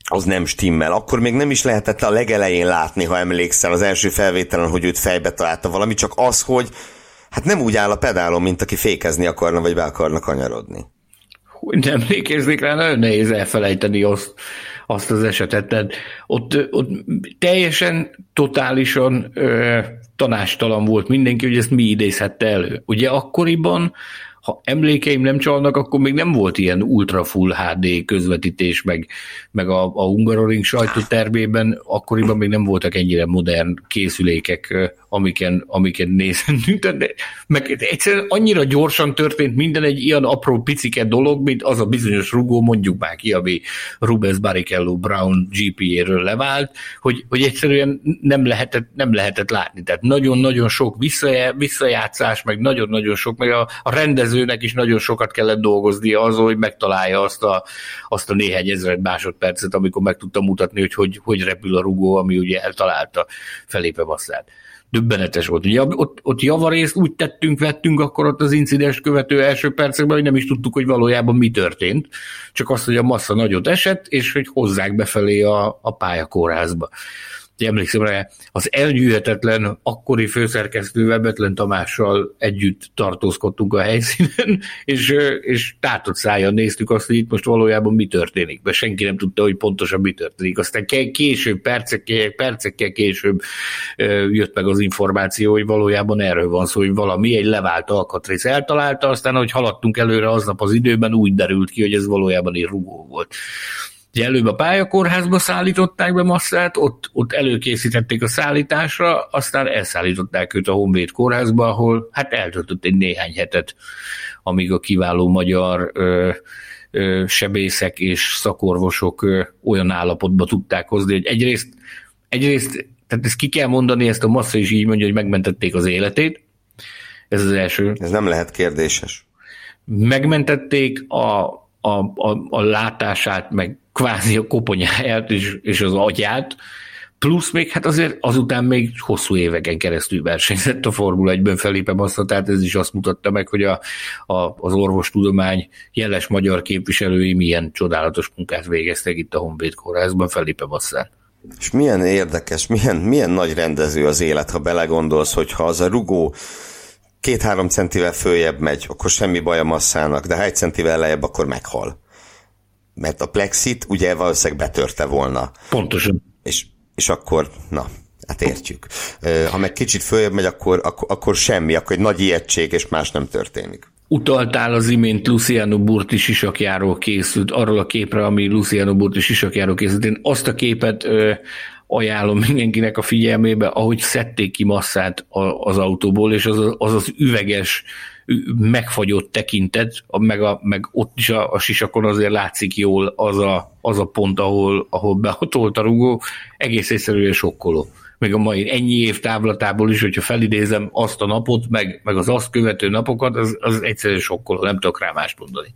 az nem stimmel. Akkor még nem is lehetett a legelején látni, ha emlékszel, az első felvételen, hogy őt fejbe találta valami, csak az, hogy hát nem úgy áll a pedálon, mint aki fékezni akarna, vagy be akarna kanyarodni. Hogy nem emlékeznék rá, nagyon nehéz elfelejteni azt az esetet. Tehát ott teljesen, totálisan tanástalan volt mindenki, hogy ezt mi idézhette elő. Ugye akkoriban, ha emlékeim nem csalnak, akkor még nem volt ilyen ultra full HD közvetítés, meg a Hungaroring sajtótermében akkoriban még nem voltak ennyire modern készülékek, amiken nézhetünk, de meg egyszerűen annyira gyorsan történt minden egy ilyen apró picike dolog, mint az a bizonyos rugó, mondjuk már ki, ami Rubens Barrichello Brown GP-ről levált, hogy egyszerűen nem lehetett látni. Tehát nagyon-nagyon sok visszajátszás, meg nagyon-nagyon sok, meg a rendezőnek is nagyon sokat kellett dolgoznia azon, hogy megtalálja azt a néhány ezred másodpercet, amikor meg tudta mutatni, hogy repül a rugó, ami ugye eltalálta Felipe Massát. Döbbenetes volt. Ugye ott javarészt úgy vettünk akkor ott az incidenst követő első percekben, hogy nem is tudtuk, hogy valójában mi történt. Csak azt, hogy a Massa nagyot esett, és hogy hozzák befelé a pályakórházba. Emlékszem rá, az elnyűhetetlen akkori főszerkesztővel, Betlen Tamással együtt tartózkodtunk a helyszínen, és tátott szájjal néztük azt, hogy itt most valójában mi történik, mert senki nem tudta, hogy pontosan mi történik. Aztán később, percekkel később jött meg az információ, hogy valójában erről van szó, hogy valami egy levált alkatrész eltalálta, aztán, hogy haladtunk előre aznap az időben, úgy derült ki, hogy ez valójában egy rugó volt. Előbb a pályakórházba szállították be Massát, ott előkészítették a szállításra, aztán elszállították őt a Honvéd kórházba, ahol hát eltöltött egy néhány hetet, amíg a kiváló magyar sebészek és szakorvosok olyan állapotba tudták hozni, hogy egyrészt, tehát ezt ki kell mondani, ezt a Massa is így mondja, hogy megmentették az életét, ez az első. Ez nem lehet kérdéses. Megmentették a látását, meg kvázi a koponyáját és az agyát, plusz még hát azért azután még hosszú éveken keresztül versenyzett a Formula 1-ben Felipe Massa, tehát ez is azt mutatta meg, hogy az orvostudomány jeles magyar képviselői milyen csodálatos munkát végeztek itt a Honvéd kórházban Felipe Massán. És milyen érdekes, milyen nagy rendező az élet, ha belegondolsz, hogyha az a rugó 2-3 centivel följebb megy, akkor semmi baj a Massának, de ha 1 centivel lejjebb, akkor meghal. Mert a plexit ugye valószínűleg betörte volna. Pontosan. És akkor, hát értjük. Ha meg kicsit följebb megy, akkor semmi, akkor egy nagy ijegység, és más nem történik. Utaltál az imént Luciano Burti sisakjáról készült, arról a képre, ami Luciano Burti sisakjáról készült. Én azt a képet ajánlom mindenkinek a figyelmébe, ahogy szedték ki Massát az autóból, és az üveges, megfagyott tekintet, meg ott is a sisakon azért látszik jól az a pont, ahol behatolt a rugó, egész egyszerűen sokkoló. Meg a mai ennyi év távlatából is, hogyha felidézem azt a napot, meg az azt követő napokat, az egyszerűen sokkoló, nem tudok rá mást mondani.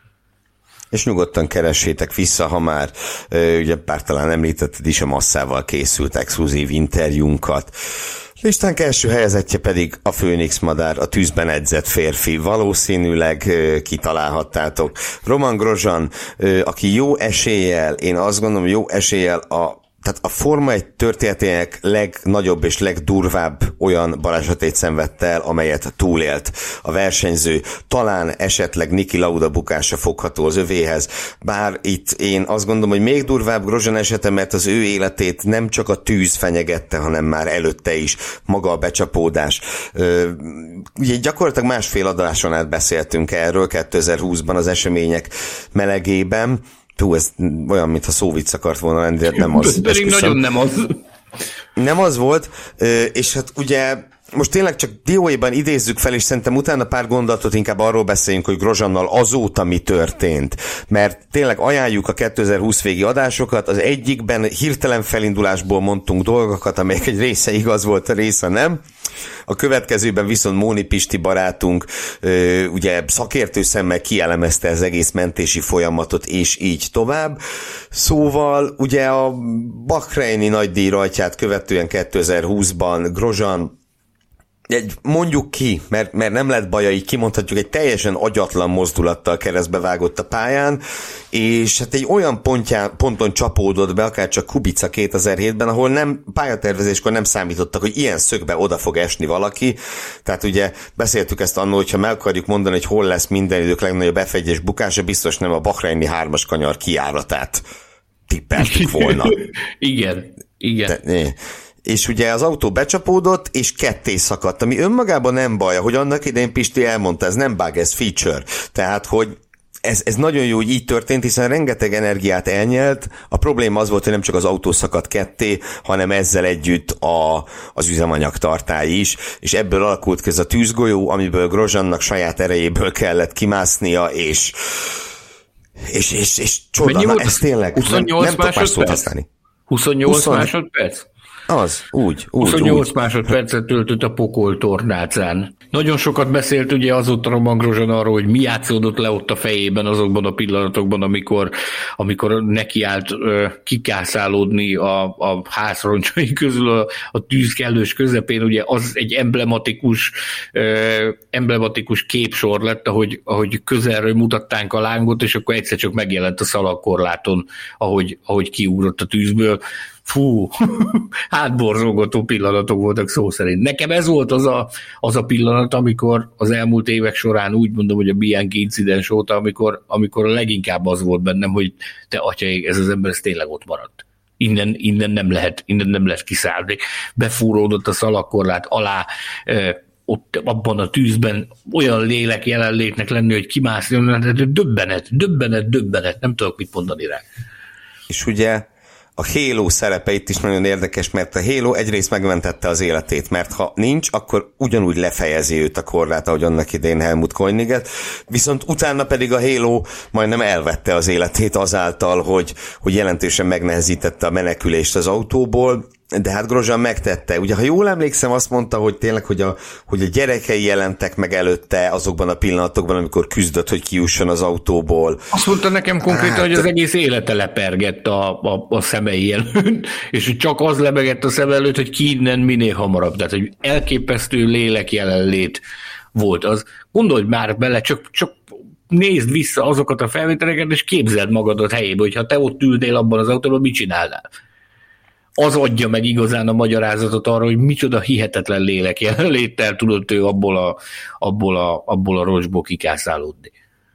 És nyugodtan keressétek vissza, ha már ugye pár talán említetted is, a Massával készült exkluzív interjúnkat. Listánk első helyezettje pedig a Főnix madár, a tűzben edzett férfi. Valószínűleg kitalálhattátok. Romain Grosjean, aki jó eséllyel, én azt gondolom, jó eséllyel tehát a Forma 1 történetének legnagyobb és legdurvább olyan balesetét szenvedte el, amelyet túlélt a versenyző. Talán esetleg Niki Lauda bukása fogható az övéhez, bár itt én azt gondolom, hogy még durvább Grosjean esete, mert az ő életét nem csak a tűz fenyegette, hanem már előtte is maga a becsapódás. Ugye gyakorlatilag másfél adáson át beszéltünk erről 2020-ban az események melegében. Ez olyan, mintha szóvicc akart volna lenni, de nem az. Pedig nagyon nem az. Nem az volt, és hát ugye most tényleg csak dióéban idézzük fel, és szerintem utána pár gondolatot inkább arról beszéljünk, hogy Grosjeannal azóta mi történt. Mert tényleg ajánljuk a 2020 végi adásokat, az egyikben hirtelen felindulásból mondtunk dolgokat, amelyek egy része igaz volt, a része nem. A következőben viszont Móni Pisti barátunk ugye szakértő szemmel kielemezte az egész mentési folyamatot, és így tovább. Szóval ugye a Bahreini nagydíj rajtját követően 2020-ban Grosjean mondjuk ki, mert nem lett baja, így kimondhatjuk, egy teljesen agyatlan mozdulattal keresztbe vágott a pályán, és hát egy olyan ponton csapódott be, akár csak Kubica 2007-ben, ahol pályatervezéskor nem számítottak, hogy ilyen szögbe oda fog esni valaki. Tehát ugye beszéltük ezt annól, hogyha meg akarjuk mondani, hogy hol lesz minden idők legnagyobb F1-es bukása, biztos nem a bahreini 3-as kanyar kijáratát tippeltük volna. Igen. És ugye az autó becsapódott, és ketté szakadt, ami önmagában nem baj, hogy annak idején Pisti elmondta, ez nem bug, ez feature. Tehát, hogy ez nagyon jó, hogy így történt, hiszen rengeteg energiát elnyelt. A probléma az volt, hogy nem csak az autó szakadt ketté, hanem ezzel együtt az üzemanyagtartály is, és ebből alakult ki ez a tűzgolyó, amiből Grosjeannak saját erejéből kellett kimásznia, és csoda, na ez tényleg 28 nem tudok más szót használni. 28 másodperc? Az, úgy. 28 másodpercet töltött a pokol tornácán. Nagyon sokat beszélt ugye azóta Romain Grosjean arról, hogy mi játszódott le ott a fejében azokban a pillanatokban, amikor nekiállt kikászálódni a házroncsai közül a tűz kellős közepén. Ugye az egy emblematikus képsor lett, ahogy közelről mutatták a lángot, és akkor egyszer csak megjelent a szalagkorláton, ahogy kiugrott a tűzből. Fú, hátborzongató pillanatok voltak szó szerint. Nekem ez volt az a pillanat, amikor az elmúlt évek során úgy mondom, hogy a Bianchi incidens óta, amikor leginkább az volt bennem, hogy te atyaig, ez az ember ez tényleg ott maradt. Innen nem lehet kiszállni. Befúródott a szalagkorlát alá, ott abban a tűzben olyan lélek jelenlétnek lenni, hogy kimászni, döbbenet, nem tudok mit mondani rá. És ugye a Halo szerepe itt is nagyon érdekes, mert a Halo egyrészt megmentette az életét, mert ha nincs, akkor ugyanúgy lefejezi őt a korlát, ahogy annak idején Helmut Koeniget, viszont utána pedig a Halo majdnem elvette az életét azáltal, hogy jelentősen megnehezítette a menekülést az autóból, de hát Grosjean megtette. Ugye, ha jól emlékszem, azt mondta, hogy tényleg, hogy a gyerekei jelentek meg előtte azokban a pillanatokban, amikor küzdött, hogy kijusson az autóból. Azt mondta nekem konkrétan, hogy az egész élete lepergett a szemei előtt, és hogy csak az lebegett a szem előtt, hogy ki innen minél hamarabb. Tehát, hogy elképesztő lélek jelenlét volt az. Gondolj már bele, csak nézd vissza azokat a felvételeket, és képzeld magadat helyébe, hogyha te ott ülnél abban az autóban, mit csinálnál? Az adja meg igazán a magyarázatot arra, hogy micsoda hihetetlen lélek jelenléttel tudott ő abból a rocsból kikászálódni.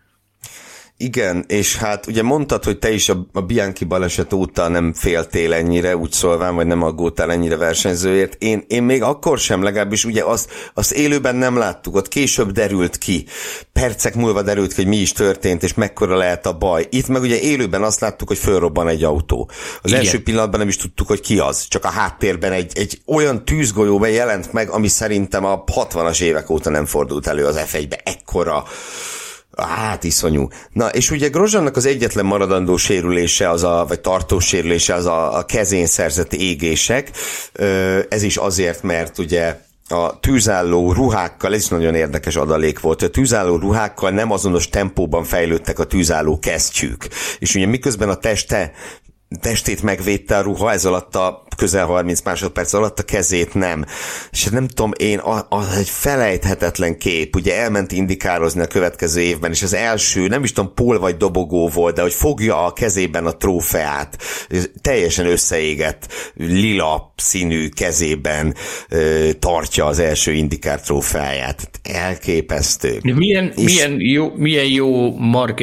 Igen, és hát ugye mondtad, hogy te is a Bianchi baleset óta nem féltél ennyire, úgy szólván, vagy nem aggódtál ennyire versenyzőért. Én még akkor sem, legalábbis ugye azt élőben nem láttuk, ott később derült ki. Percek múlva derült ki, hogy mi is történt, és mekkora lehet a baj. Itt meg ugye élőben azt láttuk, hogy fölrobban egy autó. Az Igen. első pillanatban nem is tudtuk, hogy ki az. Csak a háttérben egy olyan tűzgolyó jelent meg, ami szerintem a 60-as évek óta nem fordult elő az F1-be. Ekkora... Hát iszonyú. Na, és ugye Grosjeannak az egyetlen maradandó sérülése, vagy tartós sérülése az a kezén szerzett égések. Ez is azért, mert ugye a tűzálló ruhákkal, ez is nagyon érdekes adalék volt, a tűzálló ruhákkal nem azonos tempóban fejlődtek a tűzálló kesztyűk. És ugye miközben a testét megvédte a ruha, ez alatt a közel 30 másodperc alatt a kezét nem. És nem tudom én, az egy felejthetetlen kép, ugye elment indikározni a következő évben, és az első, nem is tudom, pól vagy dobogó volt, de hogy fogja a kezében a trófeát, teljesen összeégett, lila színű kezében tartja az első indikár trófeáját. Elképesztő. Milyen jó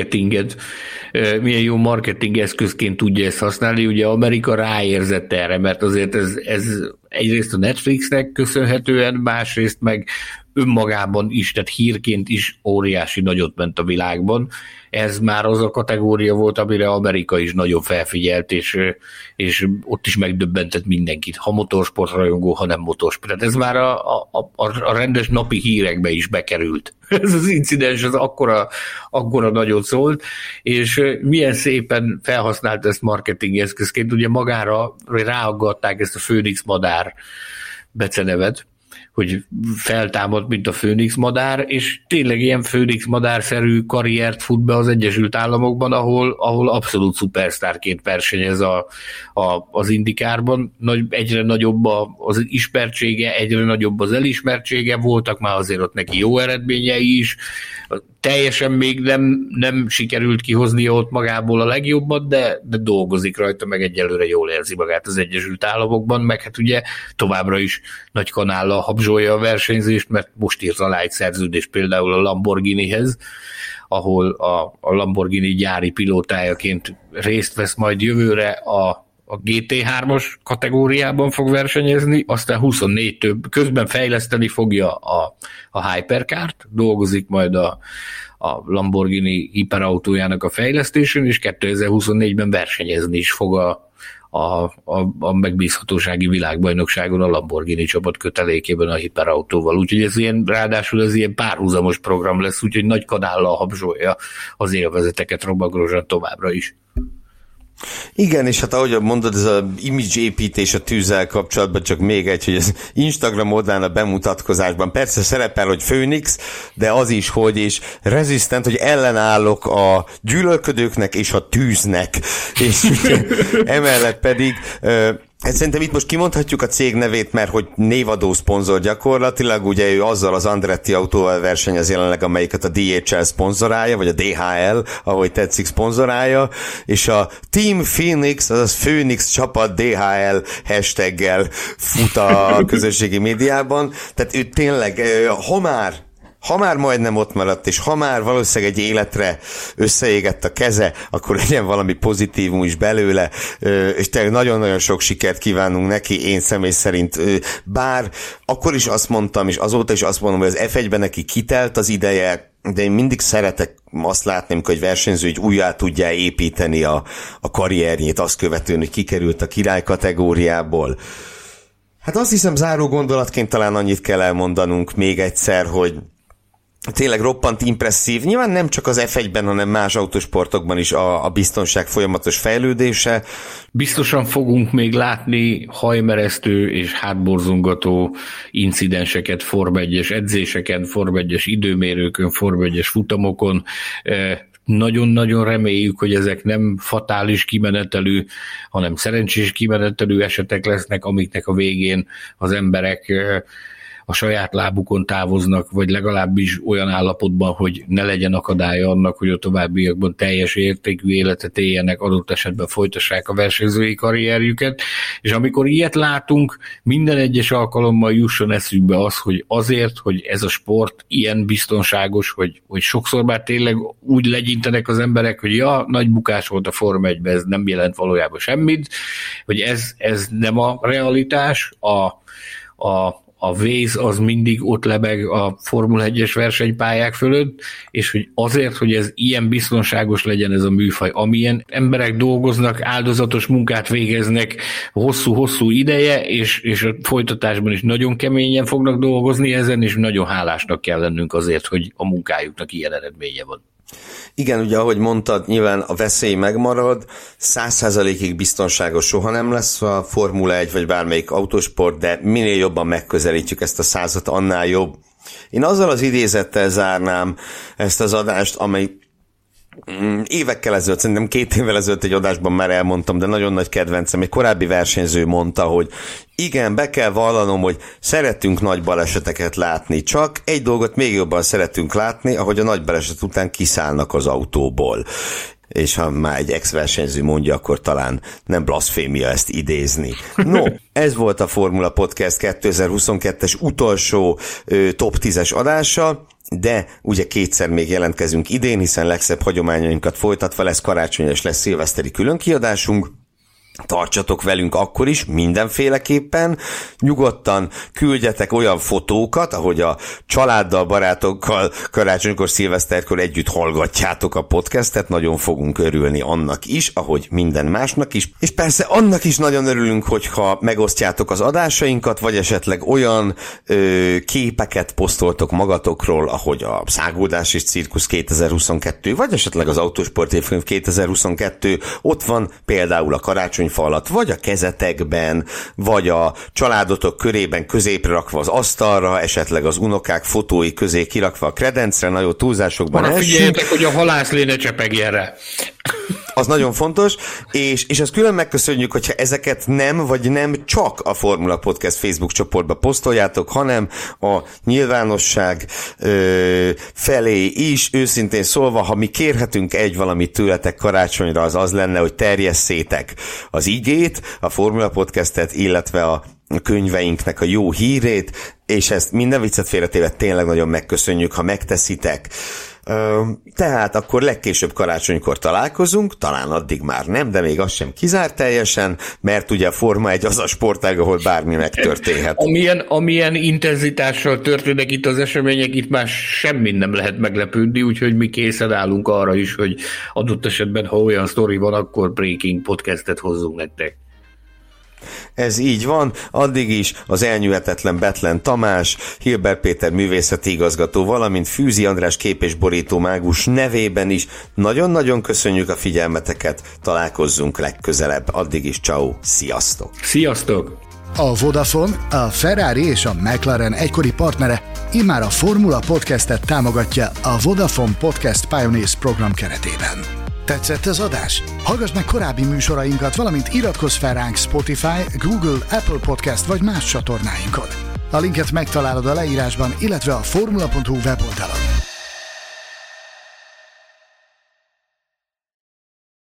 marketing eszközként tudja ezt használni, ugye Amerika ráérzett erre, mert azért ez egyrészt a Netflixnek köszönhetően, másrészt meg önmagában is, tehát hírként is óriási nagyot ment a világban. Ez már az a kategória volt, amire Amerika is nagyon felfigyelt, és ott is megdöbbentett mindenkit, ha motorsportrajongó, ha nem motorsport. Tehát ez már a rendes napi hírekbe is bekerült. Ez az incidens, az akkora nagyot szólt, és milyen szépen felhasznált ezt marketing eszközként, ugye magára ráaggatták ezt a Főnix madár becenevet, hogy feltámad, mint a főnix madár, és tényleg ilyen főnix madárszerű karriert fut be az Egyesült Államokban, ahol abszolút szupersztárként versenyez az IndyCarban. Egyre nagyobb az ismertsége, egyre nagyobb az elismertsége, voltak már azért ott neki jó eredményei is, teljesen még nem sikerült kihozni ott magából a legjobbat, de dolgozik rajta, meg egyelőre jól érzi magát az Egyesült Államokban, meg hát ugye továbbra is nagy kanállal habzsolja a versenyzést, mert most írt alá egy szerződést például a Lamborghinihez, ahol a Lamborghini gyári pilótájaként részt vesz majd jövőre a GT3-as kategóriában fog versenyezni, aztán 24 több, közben fejleszteni fogja a Hypercar-t, dolgozik majd a Lamborghini hiperautójának a fejlesztésén, és 2024-ben versenyezni is fog a megbízhatósági világbajnokságon a Lamborghini csapat kötelékében a hiperautóval. Úgyhogy ráadásul ez ilyen párhuzamos program lesz, úgyhogy nagy kanállal habzsolja az élvezeteket Romain Grosjean továbbra is. Igen, és hát ahogy mondod, ez az image építés a tűzzel kapcsolatban, csak még egy, hogy az Instagram oldalán a bemutatkozásban persze szerepel, hogy Phoenix, de az is, hogy és resistant, hogy ellenállok a gyűlölködőknek és a tűznek, és emellett pedig hát szerintem itt most kimondhatjuk a cég nevét, mert hogy névadó szponzor gyakorlatilag, ugye ő azzal az Andretti autóval versenyez jelenleg, amelyiket a DHL szponzorálja, vagy a DHL, ahogy tetszik, szponzorálja, és a Team Phoenix, azaz Phoenix csapat DHL hashtaggel fut a közösségi médiában, tehát ő tényleg, ha már majdnem ott maradt, és ha már valószínűleg egy életre összeégett a keze, akkor legyen valami pozitívum is belőle, és tényleg nagyon-nagyon sok sikert kívánunk neki, én személy szerint. Bár akkor is azt mondtam, és azóta is azt mondom, hogy az F1-ben neki kitelt az ideje, de én mindig szeretek azt látni, amikor egy versenyző így újjá tudja építeni a karrierjét, azt követően, hogy kikerült a király kategóriából. Hát azt hiszem, záró gondolatként talán annyit kell elmondanunk még egyszer, hogy tényleg roppant impresszív, nyilván nem csak az F1-ben, hanem más autósportokban is a biztonság folyamatos fejlődése. Biztosan fogunk még látni hajmeresztő és hátborzongató incidenseket Forma 1-es edzéseken, Forma 1-es időmérőkön, Forma 1-es futamokon. Nagyon-nagyon reméljük, hogy ezek nem fatális kimenetelű, hanem szerencsés kimenetelű esetek lesznek, amiknek a végén az emberek a saját lábukon távoznak, vagy legalábbis olyan állapotban, hogy ne legyen akadálya annak, hogy a továbbiakban teljes értékű életet éljenek, adott esetben folytassák a versenyzői karrierjüket, és amikor ilyet látunk, minden egyes alkalommal jusson eszükbe az, hogy azért, hogy ez a sport ilyen biztonságos, hogy sokszor már tényleg úgy legyintenek az emberek, hogy ja, nagy bukás volt a Forma 1-ben, ez nem jelent valójában semmit, hogy ez nem a realitás, a vész az mindig ott lebeg a Formula 1-es versenypályák fölött, és hogy azért, hogy ez ilyen biztonságos legyen ez a műfaj, amilyen emberek dolgoznak, áldozatos munkát végeznek hosszú-hosszú ideje, és a folytatásban is nagyon keményen fognak dolgozni ezen, és nagyon hálásnak kell lennünk azért, hogy a munkájuknak ilyen eredménye van. Igen, ugye ahogy mondtad, nyilván a veszély megmarad, 100%-ig biztonságos soha nem lesz a Formula 1 vagy bármelyik autósport, de minél jobban megközelítjük ezt a 100-at, annál jobb. Én azzal az idézettel zárnám ezt az adást, amely évekkel ezelőtt, szerintem 2 évvel ezelőtt egy adásban már elmondtam, de nagyon nagy kedvencem, egy korábbi versenyző mondta, hogy igen, be kell vallanom, hogy szeretünk nagy baleseteket látni, csak egy dolgot még jobban szeretünk látni, ahogy a nagy baleset után kiszállnak az autóból. És ha már egy ex-versenyző mondja, akkor talán nem blaszfémia ezt idézni. No, ez volt a Formula Podcast 2022-es utolsó top 10-es adása, de ugye 2-szer még jelentkezünk idén, hiszen legszebb hagyományainkat folytatva lesz karácsony és lesz szilveszteri különkiadásunk. Tartsatok velünk akkor is, mindenféleképpen. Nyugodtan küldjetek olyan fotókat, ahogy a családdal, barátokkal, karácsonykor, szilveszterkor együtt hallgatjátok a podcastet, nagyon fogunk örülni annak is, ahogy minden másnak is. És persze annak is nagyon örülünk, hogyha megosztjátok az adásainkat, vagy esetleg olyan képeket posztoltok magatokról, ahogy a Száguldás és Cirkusz 2022, vagy esetleg az Autósport évkönyv 2022, ott van például a karácsony karácsonyfa alatt, vagy a kezetekben, vagy a családotok körében középre rakva az asztalra, esetleg az unokák fotói közé kirakva a kredencre, na jó, túlzásokban esünk. Figyeljetek, hogy a halászlé ne csepegjen rá. Az nagyon fontos, és azt külön megköszönjük, hogyha ezeket nem csak a Formula Podcast Facebook csoportba posztoljátok, hanem a nyilvánosság felé is, őszintén szólva, ha mi kérhetünk valamit tőletek karácsonyra, az lenne, hogy terjesszétek az igét, a Formula Podcastet, illetve a könyveinknek a jó hírét, és ezt minden viccet félretéve tényleg nagyon megköszönjük, ha megteszitek. Tehát akkor legkésőbb karácsonykor találkozunk, talán addig már nem, de még az sem kizárt teljesen, mert ugye a Forma 1 az a sportág, ahol bármi megtörténhet. Amilyen intenzitással történnek itt az események, itt már semmin nem lehet meglepődni, úgyhogy mi készen állunk arra is, hogy adott esetben, ha olyan sztori van, akkor Breaking Podcastet hozzunk nektek. Ez így van, addig is az elnyűhetetlen Betlen Tamás, Hilbert Péter művészeti igazgató, valamint Fűzi András kép- és borító mágus nevében is nagyon-nagyon köszönjük a figyelmeteket, találkozzunk legközelebb, addig is ciao, sziasztok! Sziasztok! A Vodafone, a Ferrari és a McLaren egykori partnere immár a Formula Podcastet támogatja a Vodafone Podcast Pioneers program keretében. Tetszett az adás? Hallgass meg korábbi műsorainkat, valamint iratkozz fel ránk Spotify, Google, Apple Podcast vagy más csatornáinkon. A linket megtalálod a leírásban, illetve a formula.hu weboldalon.